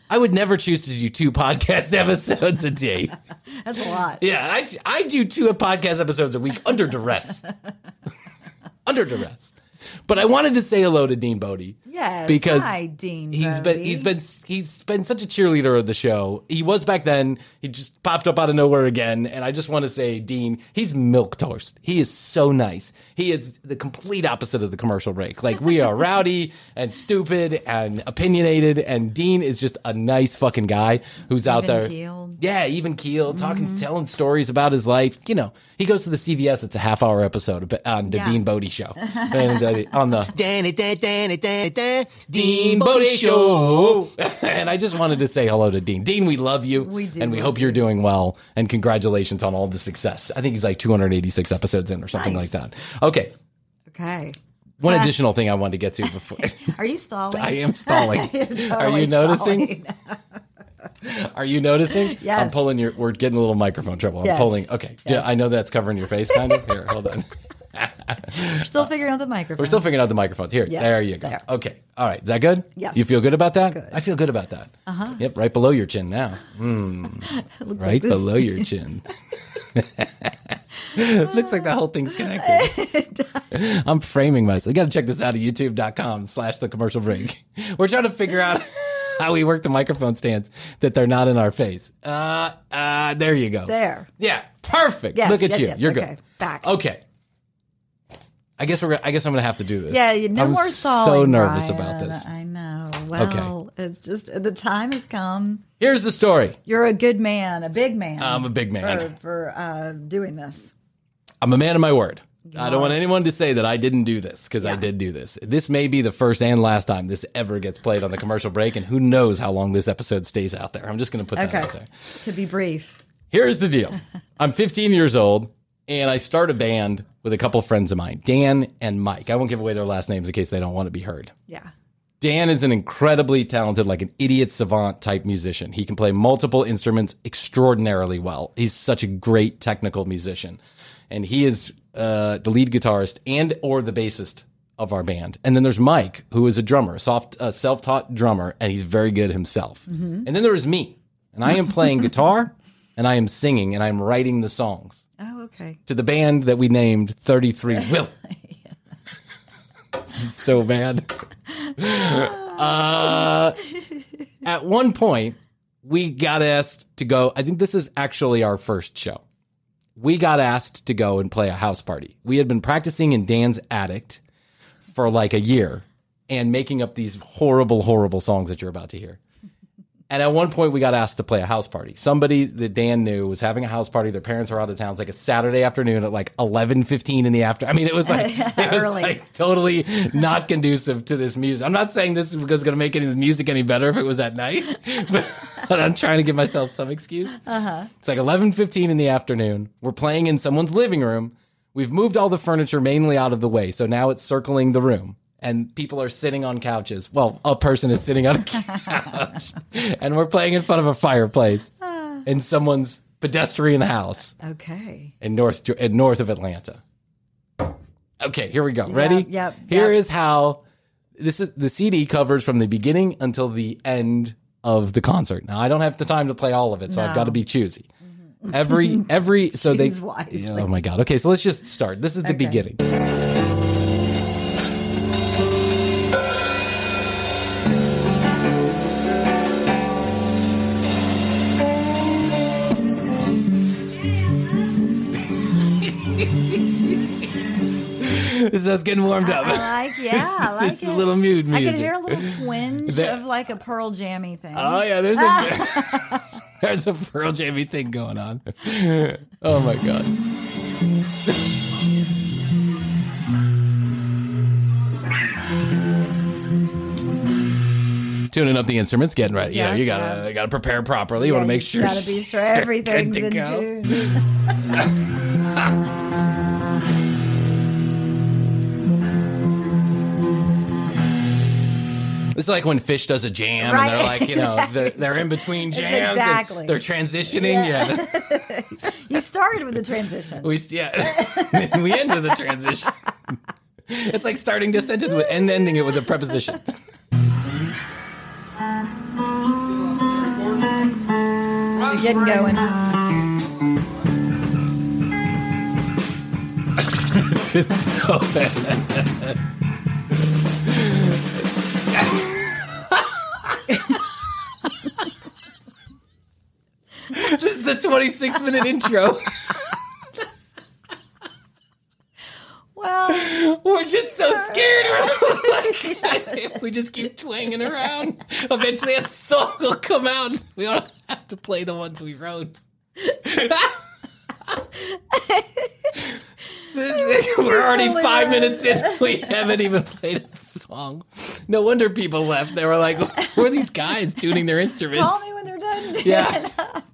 I would never choose to do two podcast episodes a day. That's a lot. Yeah, I, I do two podcast episodes a week under duress. Under duress. But I wanted to say hello to Dean Bodie. Yes. Because Hi, Dean he's Bodie. been he's been he's been such a cheerleader of the show. He was back then. He just popped up out of nowhere again. And I just want to say, Dean, he's milk toast. He is so nice. He is the complete opposite of the commercial break. Like, we are rowdy and stupid and opinionated, and Dean is just a nice fucking guy who's out there. Even-keeled. Yeah, even keeled, talking, Mm-hmm. telling stories about his life. You know, he goes to the C V S. It's a half hour episode on the Yeah. Dean Bodie show, and uh, on the Danny, da, Danny, da, da, Dean Bodie Show. And I just wanted to say hello to Dean. Dean, we love you. We do And we love hope you're doing well. And congratulations on all the success. I think he's like two hundred eighty-six episodes in or something Nice. like that. Okay. Okay. One Uh, additional thing I wanted to get to before. Are you stalling? I am stalling. You're Are totally you noticing? stalling. Are you noticing? Yes. I'm pulling your, we're getting a little microphone trouble. I'm Yes. pulling. Okay. Yeah, Yes. I know that's covering your face kind of. Here, hold on. We're still figuring out the microphone. We're still figuring out the microphone. Here, Yeah, there you go. there. Okay. All right. Is that good? Yes. You feel good about that? Good. I feel good about that. Uh-huh. Yep, right below your chin now. Mm, Looks right like this- below your chin. Looks like the whole thing's connected. I'm framing myself. You got to check this out at youtube.com slash the commercial break. We're trying to figure out how we work the microphone stands that they're not in our face. Uh, uh, there you go. There. Yeah, perfect. Yes, Look at yes, you. yes. You're Okay, good. back. Okay. I guess we're. I guess I'm gonna have to do this. Yeah, you no I'm more stalling. so nervous Brian. about this. I know. Well, it's just the time has come. Here's the story. You're a good man, a big man. I'm a big man. for, for uh, doing this. I'm a man of my word. I don't are. want anyone to say that I didn't do this, because I Yeah. did do this. This may be the first and last time this ever gets played on the commercial break, and who knows how long this episode stays out there. I'm just going to put that Okay, out there. could be brief. Here's the deal. I'm fifteen years old, and I start a band with a couple of friends of mine, Dan and Mike. I won't give away their last names in case they don't want to be heard. Yeah. Dan is an incredibly talented, like an idiot savant type musician. He can play multiple instruments extraordinarily well. He's such a great technical musician. And he is uh, the lead guitarist and or the bassist of our band. And then there's Mike, who is a drummer, a soft, uh, self-taught drummer, and he's very good himself. Mm-hmm. And then there is me, and I am playing guitar, and I am singing, and I'm writing the songs Oh, okay. to the band that we named thirty-three Will. So bad. Uh, at one point, we got asked to go. I think this is actually our first show. We got asked to go and play a house party. We had been practicing in Dan's attic for like a year and making up these horrible, horrible songs that you're about to hear. And at one point, we got asked to play a house party. Somebody that Dan knew was having a house party. Their parents were out of town. It's like a Saturday afternoon at like eleven fifteen in the afternoon. I mean, it was like it was Early. like totally not conducive to this music. I'm not saying this is because it's going to make any of the music any better if it was at night, but, but I'm trying to give myself some excuse. Uh-huh. It's like eleven fifteen in the afternoon. We're playing in someone's living room. We've moved all the furniture mainly out of the way, so now it's circling the room. And people are sitting on couches. Well, a person is sitting on a couch. And we're playing in front of a fireplace in someone's pedestrian house Okay. in north in north of Atlanta. Okay, here we go. Ready? yep, Here yep. is how this is the C D covers from the beginning until the end of the concert. Now, I don't have the time to play all of it, so I've No. got to be choosy. Every every so they Choose wisely. Oh my god. Okay, so let's just start. This is the Okay. beginning. This is us getting warmed up. I like, yeah, I like This it. is a little mood I music. could hear a little twinge That- of like a Pearl Jammy thing. Oh yeah, there's a there's a Pearl Jammy thing going on. Oh my god. Tuning up the instruments, getting ready. You know, Yeah, you gotta yeah. you gotta prepare properly. You want to make sure. Got to be sure everything's to in go. tune. It's like when Fish does a jam, Right. and they're like, you know, they're, they're in between jams. and Exactly. They're transitioning. Yeah. You started with the transition. We yeah, we end with a transition. It's like starting a sentence with and ending it with a preposition. You're getting going. This is so bad. This is the twenty-six minute intro. Well, we're just so scared. Like, if we just keep twanging around, eventually that song will come out. We don't have to play the ones we wrote. This, we're already five minutes in. We haven't even played a song. No wonder people left. They were like, who are these guys tuning their instruments? Call me when they're done. Yeah.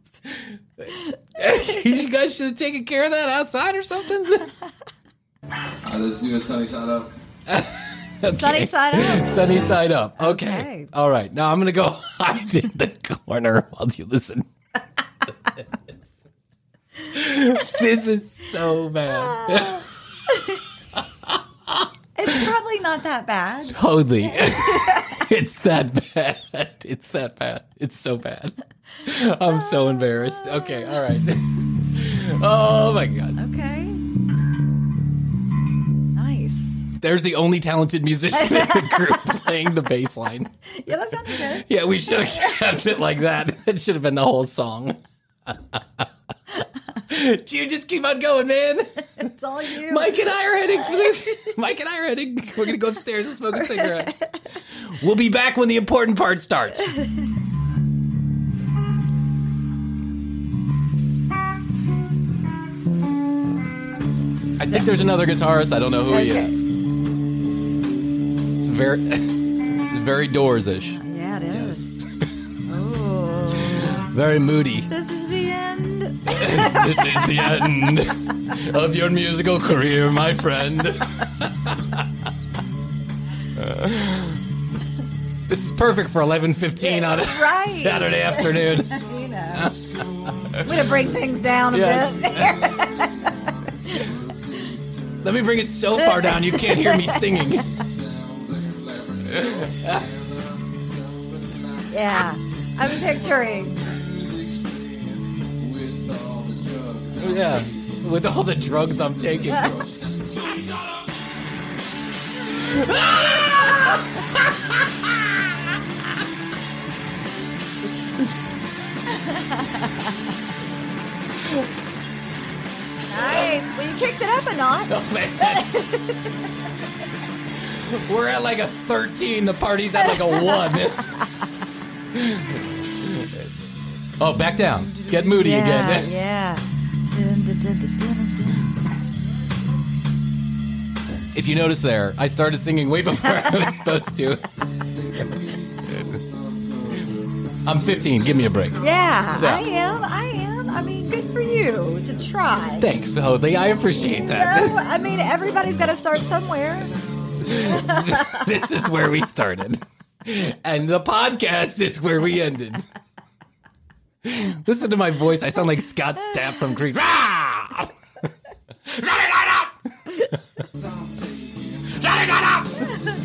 You guys should have taken care of that outside or something. Uh, let's do a sunny side up. Okay. Sunny side up. Sunny side up. Okay. Okay. All right. Now I'm going to go hide in the corner while you listen. This is so bad. It's probably not that bad. Totally. It's that bad. It's that bad. It's so bad. I'm so embarrassed. Okay. All right. Oh, my God. Okay. Nice. There's the only talented musician in the group playing the bass line. Yeah, that sounds good. Yeah, we should have kept it like that. It should have been the whole song. You just keep on going, man. It's all you. Mike and I are heading for the. Mike and I are heading. We're gonna go upstairs and smoke a cigarette. We'll be back when the important part starts. I think there's another guitarist. I don't know who he Okay. is. It's very, it's very Doors-ish. Yeah, it is. Oh. Very moody. This is the end. This is the end of your musical career, my friend. Uh, this is perfect for eleven fifteen on a Right. Saturday afternoon. You know. I'm going to bring things down a Yes. bit. Let me bring it so far down you can't hear me singing. Yeah. I'm picturing. Yeah, with all the drugs I'm taking. Nice. Well, you kicked it up a notch. Oh, man. We're at like a thirteen. The party's at like a one. Oh, back down. Get moody Yeah, again. yeah. Dun, dun, dun, dun, dun, dun. If you notice there, I started singing way before I was supposed to. I'm fifteen. Give me a break. Yeah, Yeah. I am. I am. I mean, good for you to try. Thanks, Hoadley. I appreciate that. No, I mean, everybody's got to start somewhere. This is where we started. And the podcast is where we ended. Listen to my voice. I sound like Scott Stapp from Creed. Rah! Shut it right up! Shut it right up!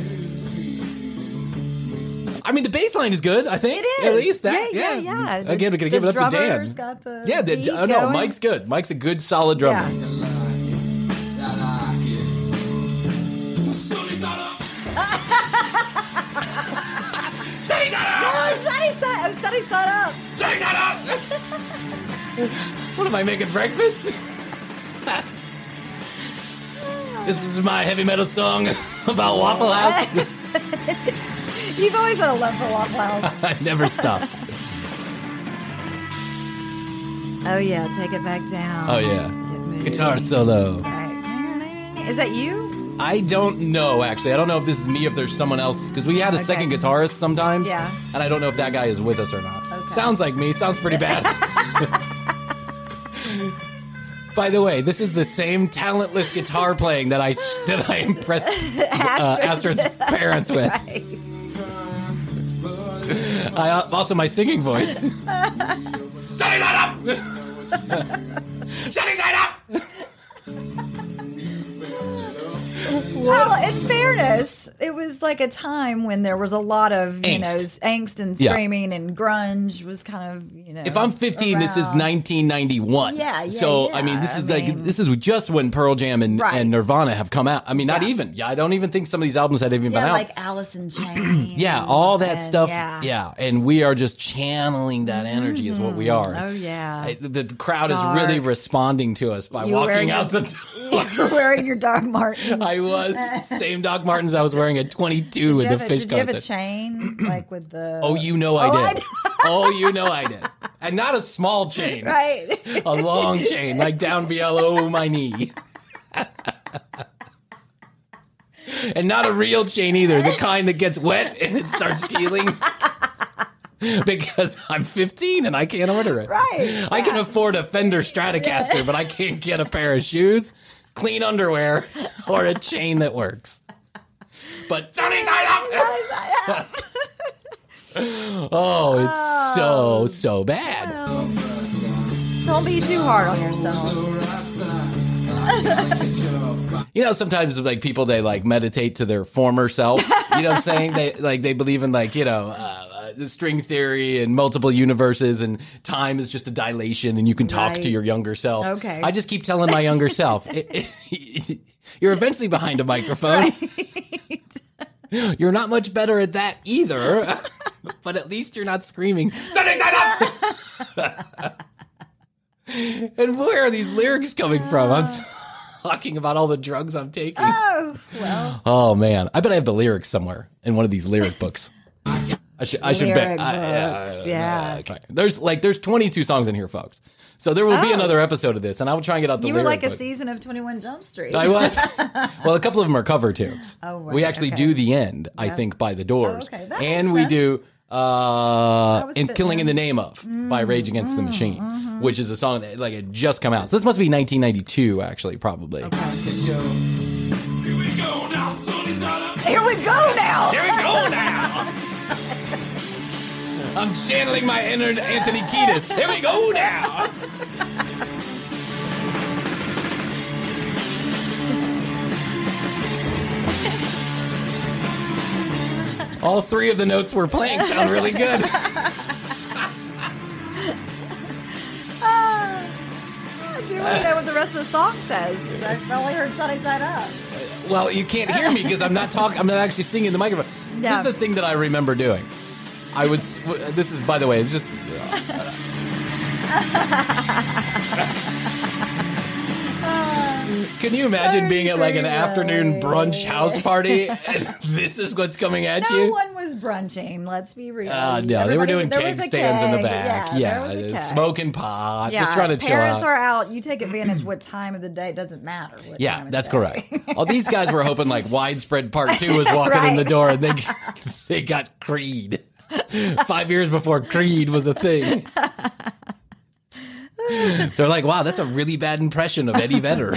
I mean, the bass line is good, I think. It is. At least that. Yeah, yeah, yeah. The- Again, we're going to the give it up to Dan. drummer's got the yeah, the, beat oh, no, going. Mike's good. Mike's a good, solid drummer. Yeah. Sunny side up! Oh, sunny side. Oh, sunny side up. Sunny side up! What am I making, breakfast? This is my heavy metal song about Waffle House. You've always had a love for Waffle House. I never stop. Oh, yeah. Take it back down. Oh, yeah. Get moved. Guitar solo. All right. Is that you? I don't know, actually. I don't know if this is me, if there's someone else. Because we had a Okay. second guitarist sometimes. Yeah. And I don't know if that guy is with us or not. Okay. Sounds like me. Sounds pretty bad. By the way, this is the same talentless guitar playing that I that I impressed uh, Astrid's parents with. Right. I uh, also my singing voice. Sunny side up. Sunny side up. Well, in fairness, it was was like a time when there was a lot of, you Angst. know, angst and Yeah. screaming and grunge was kind of, you know. If I'm fifteen, this is around. nineteen ninety-one. Yeah, yeah, So, yeah. I mean, this is I like, mean- this is just when Pearl Jam and, Right. and Nirvana have come out. I mean, not Yeah. even. Yeah, I don't even think some of these albums had even been Yeah, out. like Alice in Chains. Yeah, all that and- stuff. Yeah. Yeah. And we are just channeling that energy is what we are. Oh, yeah. I- the, the crowd Dark. is really responding to us by You were walking wearing out your- the door. You're wearing your Doc Martens. I was. Same Doc Martens I was wearing at twenty-two Did with you, the have a, fish did you have a concert. chain, like with the... Oh, you know I Oh, did. I did. Oh, you know I did. And not a small chain. Right. A long chain, like down below my knee. And not a real chain either, the kind that gets wet and it starts peeling. Because I'm fifteen and I can't order it. Right. I can afford a Fender Stratocaster, but I can't get a pair of shoes, clean underwear, or a chain that works. But sunny side up! Oh, it's so, so bad. Don't be too hard on yourself. You know, sometimes like people, they like meditate to their former self. You know what I'm saying? They like they believe in like, you know, uh, the string theory and multiple universes, and time is just a dilation, and you can talk Right. to your younger self. Okay. I just keep telling my younger self, it, it, you're eventually behind a microphone. You're not much better at that either, but at least you're not screaming, "Sunday side up!" And where are these lyrics coming from? I'm talking about all the drugs I'm taking. Oh, well. Oh man, I bet I have the lyrics somewhere in one of these lyric books. I should, I should bet. Lyric I- books, uh, yeah. okay. There's like there's twenty-two songs in here, folks. So there will be Oh. another episode of this, and I will try and get out the You were lyric like a book. season of twenty-one Jump Street. I was. Well, a couple of them are cover tunes. Oh, right, We actually okay. do the end, I think, by the Doors, Oh, okay, that and makes we sense. do uh, was "In fitting Killing in the in. Name of" by Rage Against the Machine, mm-hmm. which is a song that like it just come out. So this must be nineteen ninety-two, actually, probably. Here we go now. Here we go now. I'm channeling my inner Anthony Kiedis. Here we go now. All three of the notes we're playing sound really good. I do want to know what the rest of the song says. I've only heard Sunny Side Up. Well, you can't hear me because I'm not talking. I'm not actually singing in the microphone. Yeah. This is the thing that I remember doing. I was. This is, by the way, it's just. Can you imagine being at like an afternoon brunch house party and this is what's coming at No you? one was brunching. Let's be real. Uh, no, they were Everybody- doing there keg was a stands in the keg. back. Yeah, Yeah, there was a keg. smoking pot, Yeah, just trying to chill parents out. are out. You take advantage what time of the day. It doesn't matter. What time Yeah, of that's the day. correct. All these guys were hoping like Widespread Part Two was walking in the Right. door, and they they got Creed five years before Creed was a thing. They're like, wow, that's a really bad impression of Eddie Vedder.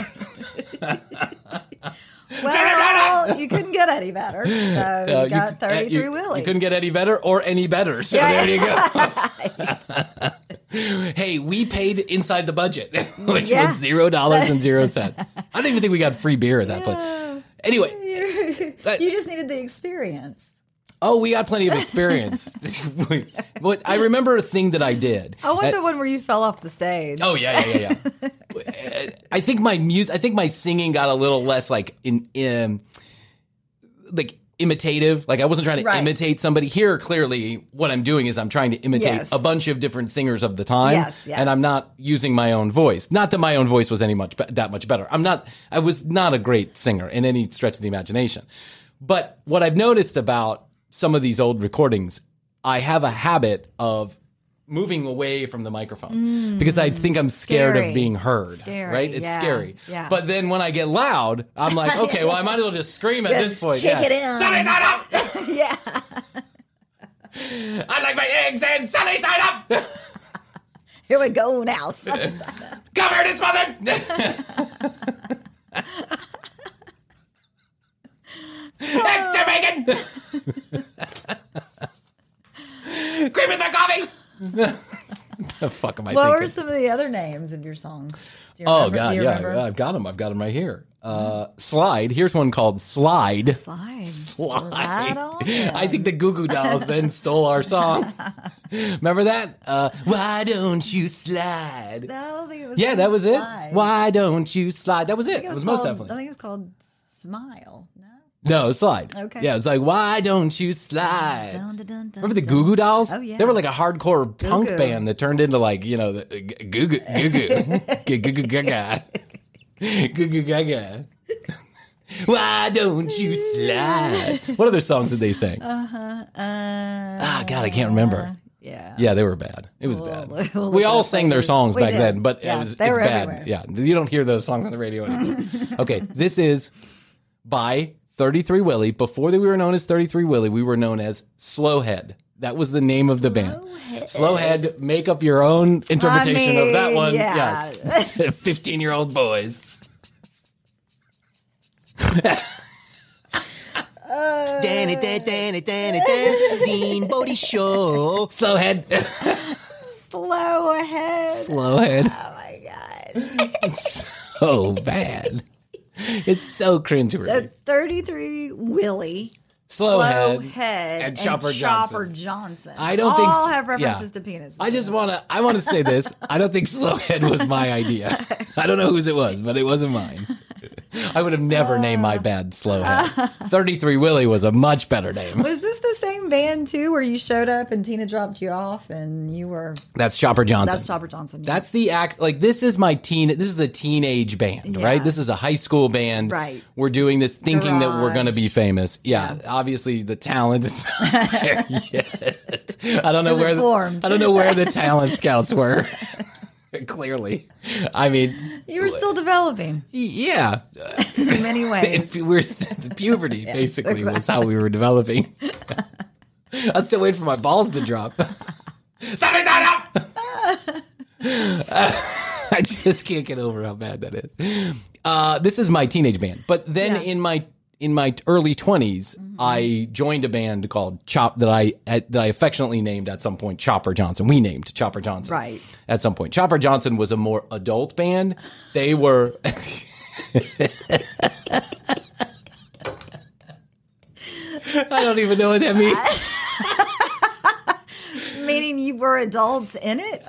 Well, you couldn't get any better. So you Uh, got you- thirty-three you, Willie. You couldn't get Eddie Vedder or any better. So Yeah. there you go. Hey, we paid inside the budget, which Yeah. was zero dollars and zero cents. I don't even think we got free beer at that point. Anyway, that- You just needed the experience. oh, we got plenty of experience. But I remember a thing that I did. I want At- the one where you fell off the stage. Oh yeah, yeah, yeah, yeah. I think my music, I think my singing got a little less like in, in like imitative. Like I wasn't trying to Right. imitate somebody. Here, clearly, what I'm doing is I'm trying to imitate Yes. a bunch of different singers of the time. Yes, yes. And I'm not using my own voice. Not that my own voice was any much be- that much better. I'm not. I was not a great singer in any stretch of the imagination. But what I've noticed about some of these old recordings, I have a habit of moving away from the microphone because I think I'm scared Scary. of being heard. Scary, right? It's yeah, scary. yeah. But then when I get loud, I'm like, okay, well, I might as well just scream at this Just point. kick yeah. it in. Sunny side up! Yeah. I like my eggs and sunny side up! Here we go now. Sunny side up. Covered and smothered! Extra bacon! Cream with my coffee! The fuck am I What thinking? were some of the other names of your songs? Do you Oh remember? God, Do you yeah, remember? I've got them. I've got them right here. Uh, Slide. Here's one called Slide. Slide. Slide. Slide on I think the Goo Goo Dolls then stole our song. Remember that? Uh, Why don't you slide? No, I don't think it was. Yeah, called that was Slide. it. Why don't you slide? That was I it. think It was, was most called- definitely. I think it was called Smile. No. No, Slide. Okay. Yeah, it was like, why don't you slide? Dun, dun, dun, Remember the dun. Goo Goo Dolls? Oh, yeah. They were like a hardcore punk Goo Goo. band that turned into like, you know, the uh, Goo Goo Goo Goo Goo Goo Goo Gaga. Goo Goo Gaga. Why don't you slide? What other songs did they sing? Uh-huh. Uh, Ah, God, I can't remember. Yeah. Yeah, they were bad. It was We'll- bad. we'll we look all it up sang their later. songs We back did. then, but Yeah, it was, they it's were bad. everywhere. Yeah, you don't hear those songs on the radio anymore. Okay, this is by thirty-three Willie. Before they were known as thirty-three Willie, we were known as Slowhead. That was the name of the band. Slowhead. Make up your own interpretation of that mean, one. yeah. Yes. fifteen-year-old boys. Danny, Danny, Danny, Danny, Danny, Dean Bodie Show. Slowhead. Slow ahead. Slowhead. Oh my god. It's so bad. It's so cringeworthy. So thirty-three Willie. Slowhead, Head and Chopper Chopper Johnson. Johnson. I don't think all s- have references yeah. to penis. I just want to. I want to say this. I don't think Slowhead was my idea. I don't know whose it was, but it wasn't mine. I would have never named my band Slowhead. thirty-three Willie was a much better name. Was this the same band too, where you showed up and Tina dropped you off and you were? That's Chopper Johnson. That's Chopper Johnson. yeah. That's the act. Like this is my teen. This is a teenage band, Yeah. right? This is a high school band. Right. We're doing this thinking that we're Garage. going to be famous. Yeah, Obviously, the talent is not there yet. I don't know where. The, formed. I don't know where the talent scouts were. Clearly, I mean, you were still developing yeah. in many ways. If we're puberty basically was how we were developing. I was still waiting for my balls to drop. Stop it, stop it! I just can't get over how bad that is. Uh, this is my teenage band, but then Yeah. in my in my early twenties, I joined a band called Chop that I that I affectionately named at some point Chopper Johnson. We named Chopper Johnson Right. at some point. Chopper Johnson was a more adult band. They were. I don't even know what that means. Meaning you were adults in it.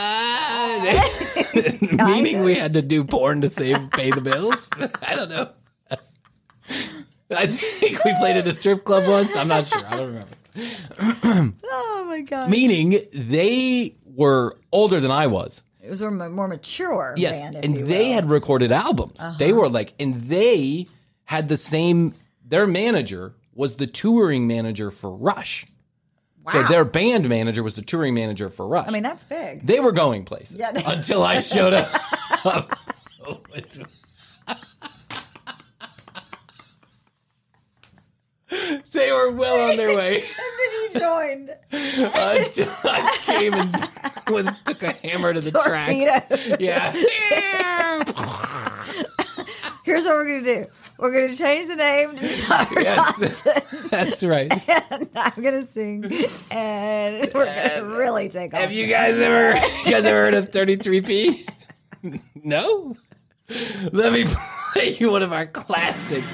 Uh, meaning we had to do porn to save pay the bills. I don't know. I think we played at a strip club once. I'm not sure. I don't remember. Oh my god. Meaning they were older than I was. It was a more more mature Yes, band, if and you they will. had recorded albums. Uh-huh. They were like, and they had the same. Their manager was the touring manager for Rush. So Wow. their band manager was the touring manager for Rush. I mean, that's big. They were going places Yeah, they- until I showed up. They were well on their way And then you joined. until I came and with, took a hammer to the Torpedo. track. Yeah. Here's what we're gonna do. We're gonna change the name to Chopper Yes, Johnson. that's right. And I'm gonna sing, and we're gonna really take off. Have you guys ever, you guys ever heard of thirty-three P? No? Let me play you one of our classics.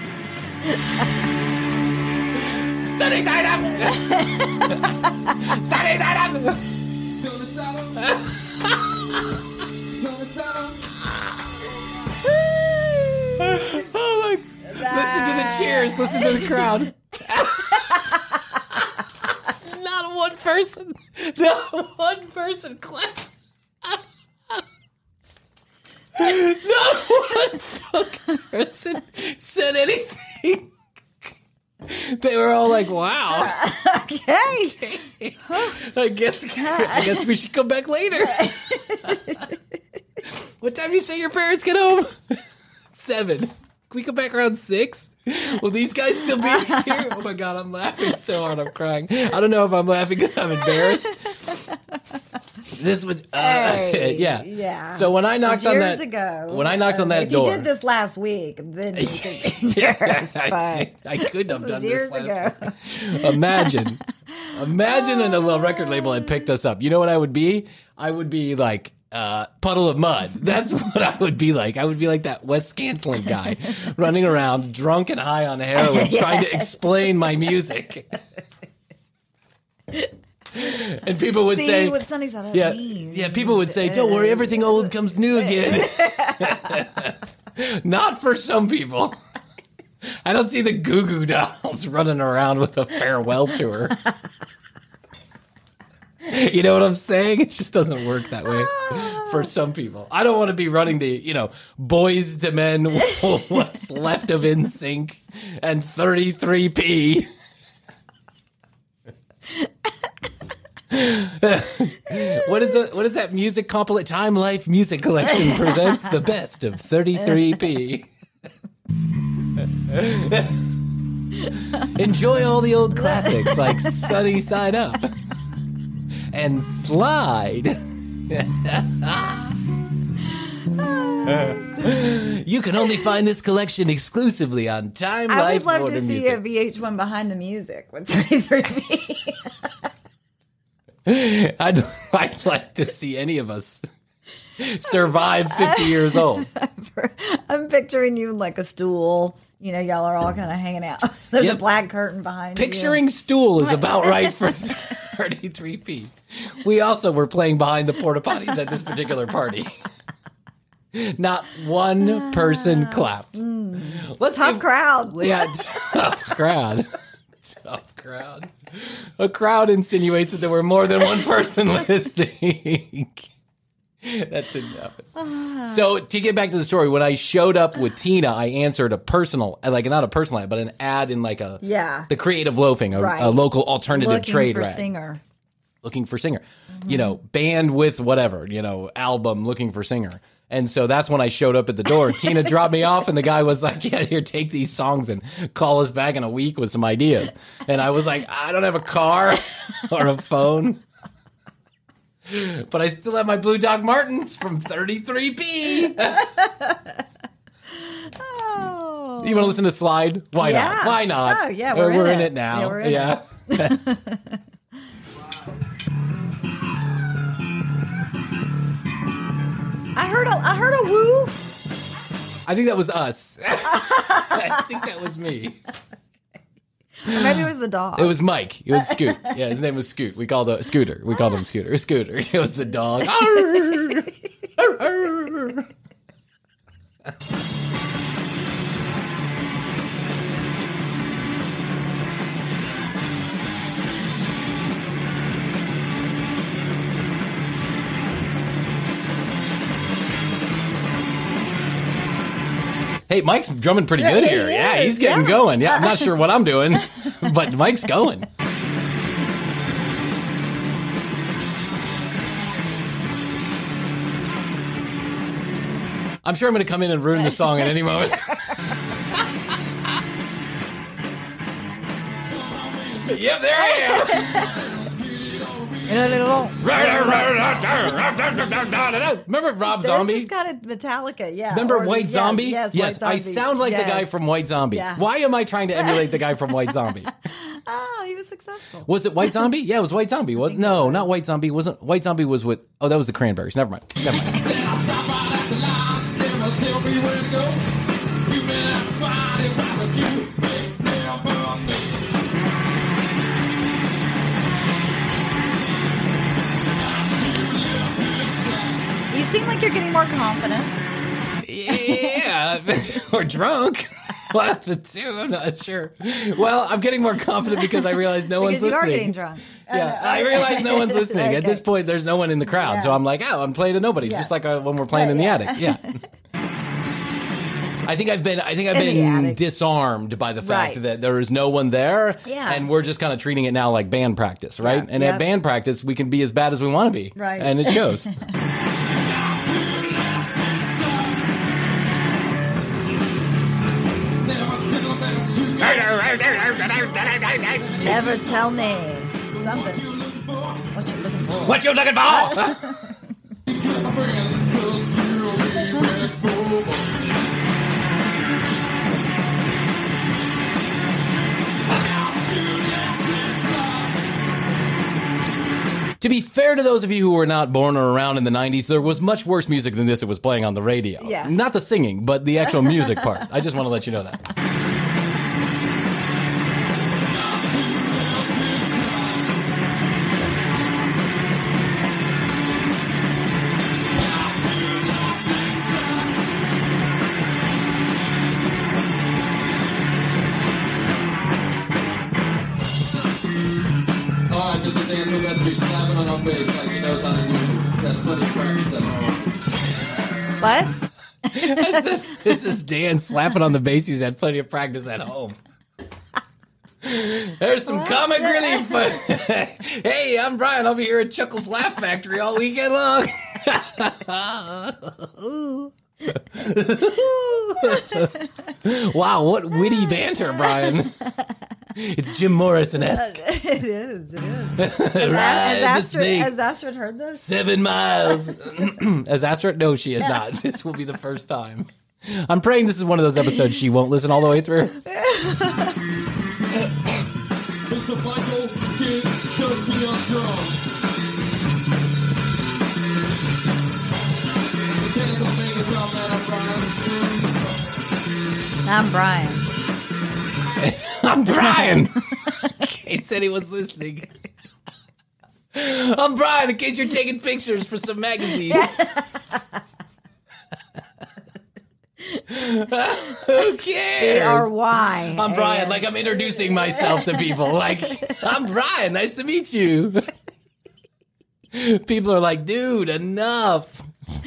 Sunny side up! Sunny side up! Feel the sound? Feel the sound? Oh my! Listen to the cheers. Listen to the crowd. Not one person. Not one person clapped. Not one fucking person said anything. They were all like, "Wow." Okay. I guess I guess we should come back later. What time do you say your parents get home? Seven. Can we come back around six? Will these guys still be here? Oh my god, I'm laughing so hard I'm crying. I don't know if I'm laughing because I'm embarrassed. This was uh, Hey, yeah. yeah. So when I knocked on years that ago, when I knocked on um, that if door, you did this last week, then you could be yeah, embarrassed. I, But I couldn't have this was done years this ago. last Imagine. Imagine a little record label had picked us up. You know what I would be? I would be like uh, puddle of mud. That's what I would be like. I would be like that Wes Scantling guy running around drunk and high on heroin Yeah. trying to explain my music. And people would See say, what Sonny said. That yeah, means. yeah, people would say, don't worry, everything old comes new again. Not for some people. I don't see the Goo Goo Dolls running around with a farewell tour. You know what I'm saying? It just doesn't work that way for some people. I don't want to be running the, you know, Boys to Men, what's left of N Sync, and thirty-three P. What is that? What is that music compilation? Time Life Music Collection presents the best of thirty-three P. Enjoy all the old classics like Sunny Side Up and Slide. You can only find this collection exclusively on Time I Life would love Modern to see Music. a V H one behind the music with thirty-three P. I'd, I'd like to see any of us survive fifty years old. I'm picturing you like a stool. You know, y'all are all kind of hanging out. There's Yep. a black curtain behind Picturing stool is about right for thirty-three P. We also were playing behind the porta potties at this particular party. Not one person clapped. Let's you. Tough see- crowd. Yeah, tough crowd. Tough crowd. A crowd insinuates that there were more than one person listening. That didn't happen. So to get back to the story, when I showed up with Tina, I answered a personal, like not a personal ad, but an ad in like a Yeah. the Creative Loafing, a, Right. a local alternative Looking trade for rag. singer. Looking for singer, you know, band with whatever, you know, album, looking for singer. And so that's when I showed up at the door. Tina dropped me off, and the guy was like, yeah, here, take these songs and call us back in a week with some ideas. And I was like, I don't have a car or a phone, but I still have my Blue Dog Martens from thirty-three P. Oh. You want to listen to Slide? Why Yeah. not? Why not? Oh, yeah, Uh, we're in in it. it now. Yeah, we're in yeah. I heard a, I heard a woo. I think that was us. I think that was me. Or maybe it was the dog. It was Mike. It was Scoot. Yeah, his name was Scoot. We called him Scooter. We called him Scooter. Scooter. It was the dog. Arr! Arr! Hey, Mike's drumming pretty good Yeah, here. he Yeah, is. he's getting Yeah. going. Yeah, I'm not sure what I'm doing, but Mike's going. I'm sure I'm going to come in and ruin the song at any moment. Yep, there I am. Remember Rob Zombie? This is kind of Metallica, yeah. Remember Or- White yes, Zombie? Yes, yes White I Zombie. sound like the Yes. guy from White Zombie. Yeah. Why am I trying to emulate the guy from White Zombie? Oh, he was successful. Was it White Zombie? Yeah, it was White Zombie. Was no, not White Zombie. Wasn't White Zombie was with? Oh, that was the Cranberries. Never mind. Never mind. You seem like you're getting more confident. Yeah, or drunk. One of the two. I'm not sure. Well, I'm getting more confident because I realize no Because one's you are listening. getting drunk. Yeah, I realize no one's listening. At Okay. this point, there's no one in the crowd, Yeah. so I'm like, oh, I'm playing to nobody, Yeah. just like uh, when we're playing Yeah, in the yeah. attic. Yeah. I think I've been. I think I've In the been attic. disarmed by the fact Right. that there is no one there, Yeah. and we're just kind of treating it now like band practice, right? Yeah. And Yep. at band practice, we can be as bad as we want to be, Right. And it shows. Never tell me something. What you looking for? What you looking for? To be fair to those of you who were not born or around in the nineties, there was much worse music than this that was playing on the radio. Yeah. Not the singing, but the actual music part. I just want to let you know that. Alright, Mister Dan Silvestri slapping on our face like he knows how to do it. That's plenty of practice at home. What? I said, this is Dan slapping on the bass. He's had plenty of practice at home. There's some comic relief. Hey, I'm Brian. I'll be here at Chuckles Laugh Factory all weekend long. Wow, what witty banter, Brian. It's Jim Morrison-esque. It is. It is. Ride Has, the Astrid, snake. has Astrid heard this? Seven miles. As Astrid? No, she has not. This will be the first time. I'm praying this is one of those episodes she won't listen all the way through. Mister Michael Kid Chunky on drums. Mechanical fingers on that, I'm Brian. I'm Brian. I'm Brian. In case anyone's listening. I'm Brian, in case you're taking pictures for some magazine. Who cares? B R Y. I'm Brian, like I'm introducing myself to people. Like, I'm Brian, nice to meet you. People are like, dude, enough.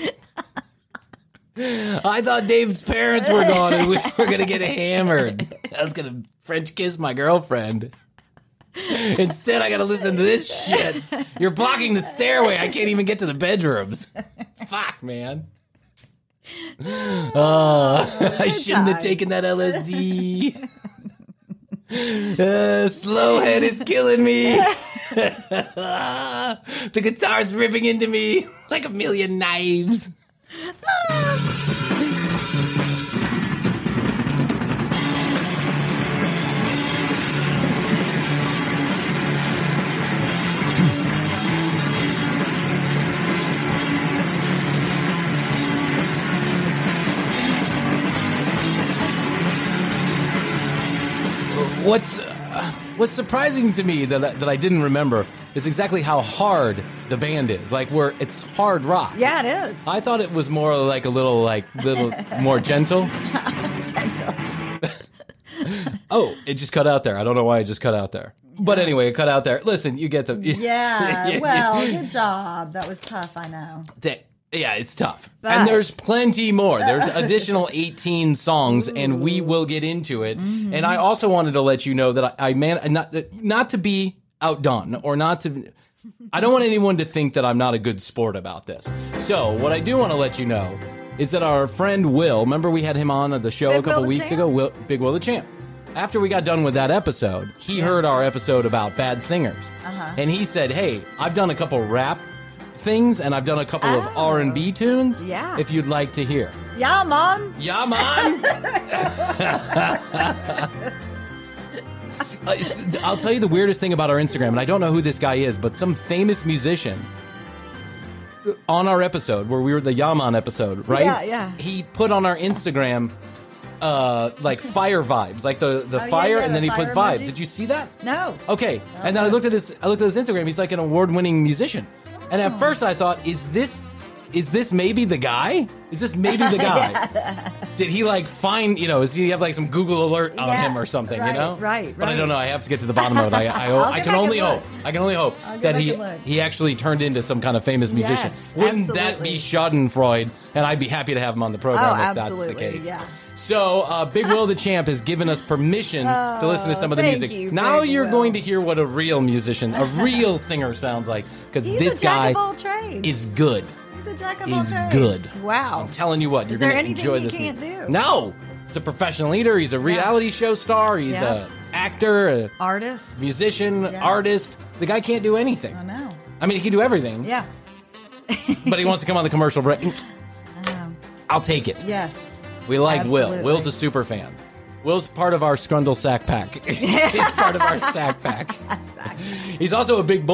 I thought Dave's parents were gone and we were going to get hammered. I was going to French kiss my girlfriend. Instead, I got to listen to this shit. You're blocking the stairway. I can't even get to the bedrooms. Fuck, man. Oh, I shouldn't have taken that L S D. Uh, slow head is killing me. The guitar's ripping into me like a million knives. What's uh, what's surprising to me that I, that I didn't remember is exactly how hard the band is. Like, where it's hard rock. Yeah, it is. I thought it was more like a little like little more gentle. Gentle. Oh, it just cut out there. I don't know why it just cut out there. But anyway, it cut out there. Listen, you get the Yeah, well, good job. That was tough, I know. Yeah, it's tough. But- and there's plenty more. There's additional eighteen songs, and we will get into it. Mm-hmm. And I also wanted to let you know that I, I man, not not to be outdone or not to. I don't want anyone to think that I'm not a good sport about this. So what I do want to let you know is that our friend Will, remember we had him on the show Big a couple Will the weeks Champ? ago, Will, Big Will the Champ. After we got done with that episode, he heard our episode about bad singers, Uh-huh. and he said, "Hey, I've done a couple rap things, and I've done a couple of Oh. R and B tunes. Yeah. If you'd like to hear." Yeah, Mom. Yeah, man. I'll tell you the weirdest thing about our Instagram, and I don't know who this guy is, but some famous musician on our episode where we were the Yaman episode, right? Yeah, yeah. He put on our Instagram uh like fire vibes, like the the Oh, yeah, fire, yeah, and the then he put fire vibes. emoji. Did you see that? No. Okay, and then I looked at his I looked at his Instagram. He's like an award-winning musician, and Oh. at first I thought, is this is this maybe the guy? Is this maybe the guy? Did he like find, you know, does he have like some Google alert on Yeah, him or something, right, you know? right, But I right. don't know. I have to get to the bottom of it. I, I, I'll I get can back only and hope. look. I can only hope I'll get that back he and look. he actually turned into some kind of famous musician. Yes, Wouldn't that absolutely. be Schadenfreude? And I'd be happy to have him on the program Oh, if absolutely, that's the case. yeah. So, uh, Big Will the Champ has given us permission to listen to some of the Oh, thank music. you, now Big you're Will. going to hear what a real musician, a real singer sounds like, because He's this a jack guy of all trades. is good. He's a jack of all Is trades. good. Wow. I'm telling you what, you're there going to anything enjoy he this. can't music. do? No, he's a professional leader. He's a reality show star. He's Yeah. a actor, a Artist. musician, Yeah. artist. The guy can't do anything. I know. I mean, he can do everything. Yeah. But he wants to come on the commercial break. I'll take it. Yes. We like Will. Absolutely. Will's a super fan. Will's part of our Scrundle sack pack. He's part of our sack pack. He's also a big boy.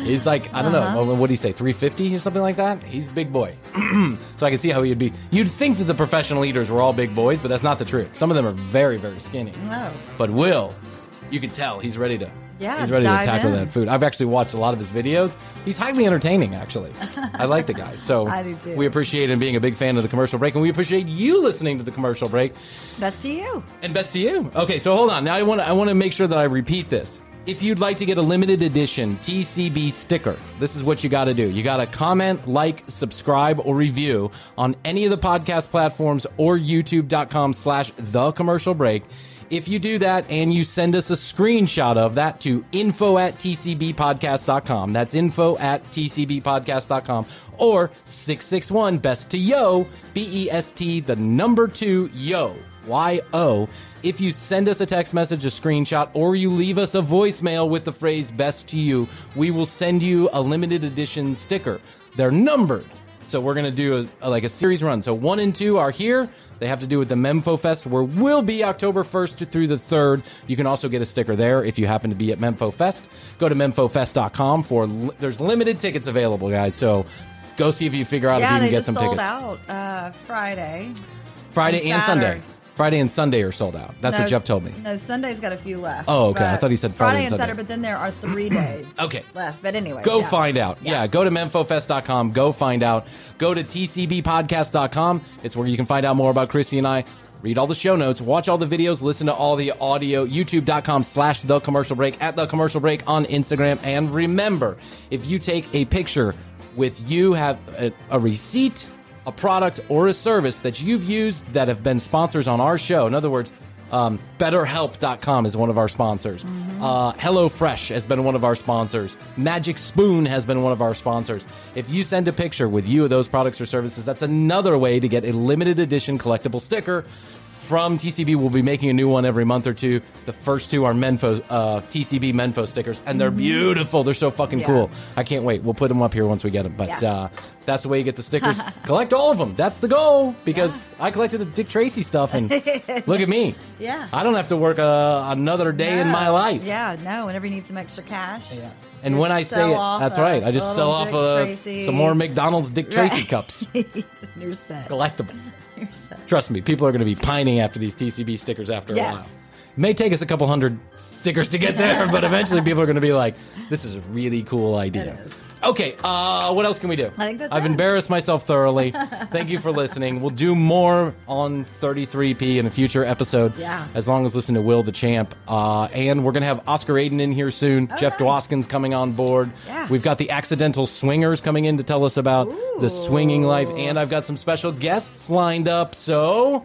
He's like, I don't Uh-huh. know, what do you say, three fifty or something like that? He's a big boy. So I can see how he'd be. You'd think that the professional eaters were all big boys, but that's not the truth. Some of them are very, very skinny. No. But Will, you can tell he's ready to. Yeah, he's ready to dive tackle in. that food. I've actually watched a lot of his videos. He's highly entertaining, actually. I like the guy. So I do too. we appreciate him being a big fan of the commercial break, and we appreciate you listening to the commercial break. Best to you. And best to you. Okay, so hold on. Now I want to I want to make sure that I repeat this. If you'd like to get a limited edition T C B sticker, this is what you got to do. You got to comment, like, subscribe, or review on any of the podcast platforms or youtube.com slash the commercial break. If you do that and you send us a screenshot of that to info at tcbpodcast.com, that's info at tcbpodcast.com, or six six one best to yo, B E S T, the number two, yo, Y O. If you send us a text message, a screenshot, or you leave us a voicemail with the phrase best to you, we will send you a limited edition sticker. They're numbered. So we're going to do a, a, like a series run. So one and two are here. They have to do with the Memfo Fest, where we'll be October first through the third. You can also get a sticker there if you happen to be at Memfo Fest. Go to memfo fest dot com for li- there's limited tickets available, guys. So go see if you figure out Yeah, if you they can get just some sold tickets. out uh, Friday. Friday and and Sunday. Saturday. Friday and Sunday are sold out. That's No, what Jeff told me. No, Sunday's got a few left. Oh, okay. I but thought he said Friday Friday and and Sunday. Saturday, but then there are three days Okay. left. But anyway, Go yeah. find out. Yeah. go to memfo fest dot com. Go find out. Go to t c b podcast dot com. It's where you can find out more about Chrissy and I. Read all the show notes, watch all the videos, listen to all the audio, youtube.com slash the commercial break, at the commercial break on Instagram. And remember, if you take a picture with you have a, a receipt, a product, or a service that you've used that have been sponsors on our show. In other words, um, better help dot com is one of our sponsors. Mm-hmm. Uh, HelloFresh has been one of our sponsors. Magic Spoon has been one of our sponsors. If you send a picture with you of those products or services, that's another way to get a limited edition collectible sticker from T C B. We'll be making a new one every month or two. The first two are Menfo, uh, T C B Menfo stickers, and they're beautiful. They're so fucking Yeah. cool. I can't wait. We'll put them up here once we get them. But Yes. uh, that's the way you get the stickers. Collect all of them. That's the goal, because I collected the Dick Tracy stuff, and look at me. Yeah. I don't have to work uh, another day in No. my life. Yeah, no, whenever you need some extra cash. Yeah. And Just when I say sell it, off that's a right. I just sell little off Dick uh, Tracy. some more McDonald's Dick Tracy Right. cups. You're set. Collectible. You're set. Trust me, people are going to be pining after these T C B stickers after a Yes. while. It may take us a couple hundred stickers to get there, but eventually people are going to be like, this is a really cool idea. It is. Okay, uh, what else can we do? I think that's I've it. embarrassed myself thoroughly. Thank you for listening. We'll do more on thirty-three P in a future episode. Yeah. As long as listen to Will the Champ. Uh, and we're going to have Oscar Aiden in here soon. Oh, Jeff nice. Dwoskin's coming on board. Yeah. We've got the Accidental Swingers coming in to tell us about the swinging life. And I've got some special guests lined up. So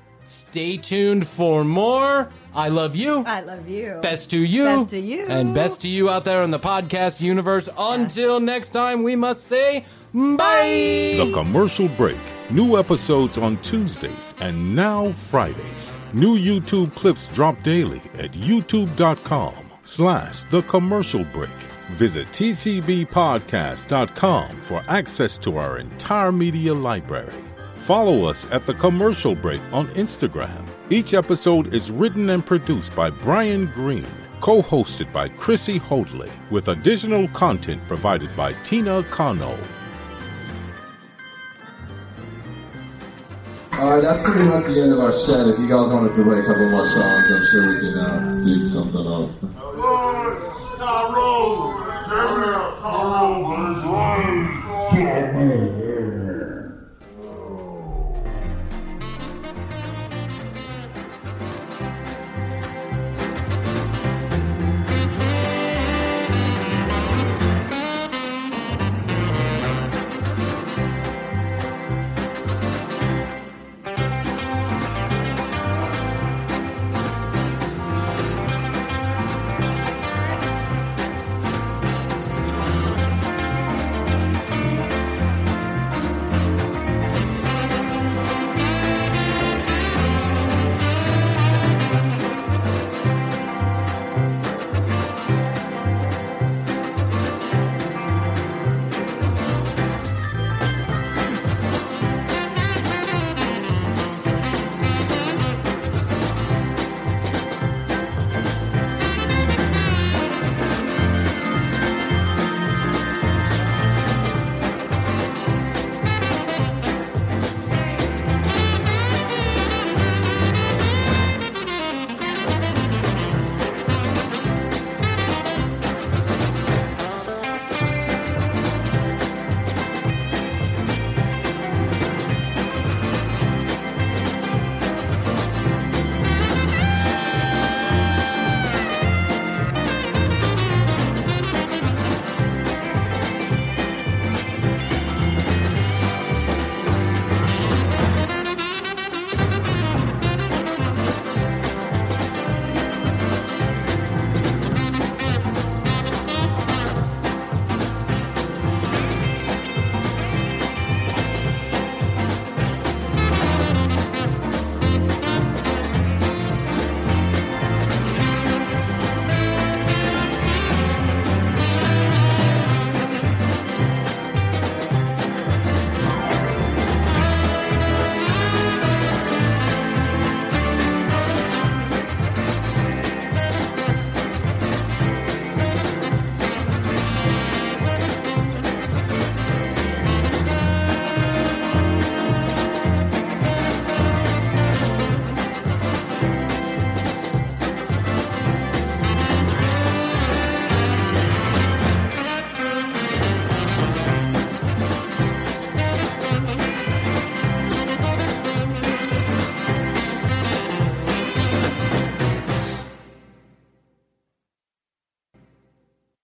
stay tuned for more. I love you. I love you. Best to you. Best to you. And best to you out there in the podcast universe. Until next time, we must say bye. The Commercial Break. New episodes on Tuesdays and now Fridays. New YouTube clips drop daily at youtube.com slash The Commercial Break. Visit t c b podcast dot com for access to our entire media library. Follow us at The Commercial Break on Instagram. Each episode is written and produced by Brian Green, co-hosted by Chrissy Hoadley, with additional content provided by Tina Cano. Alright, that's pretty much the end of our set. If you guys want us to play a couple more songs, I'm sure we can uh, dig something up.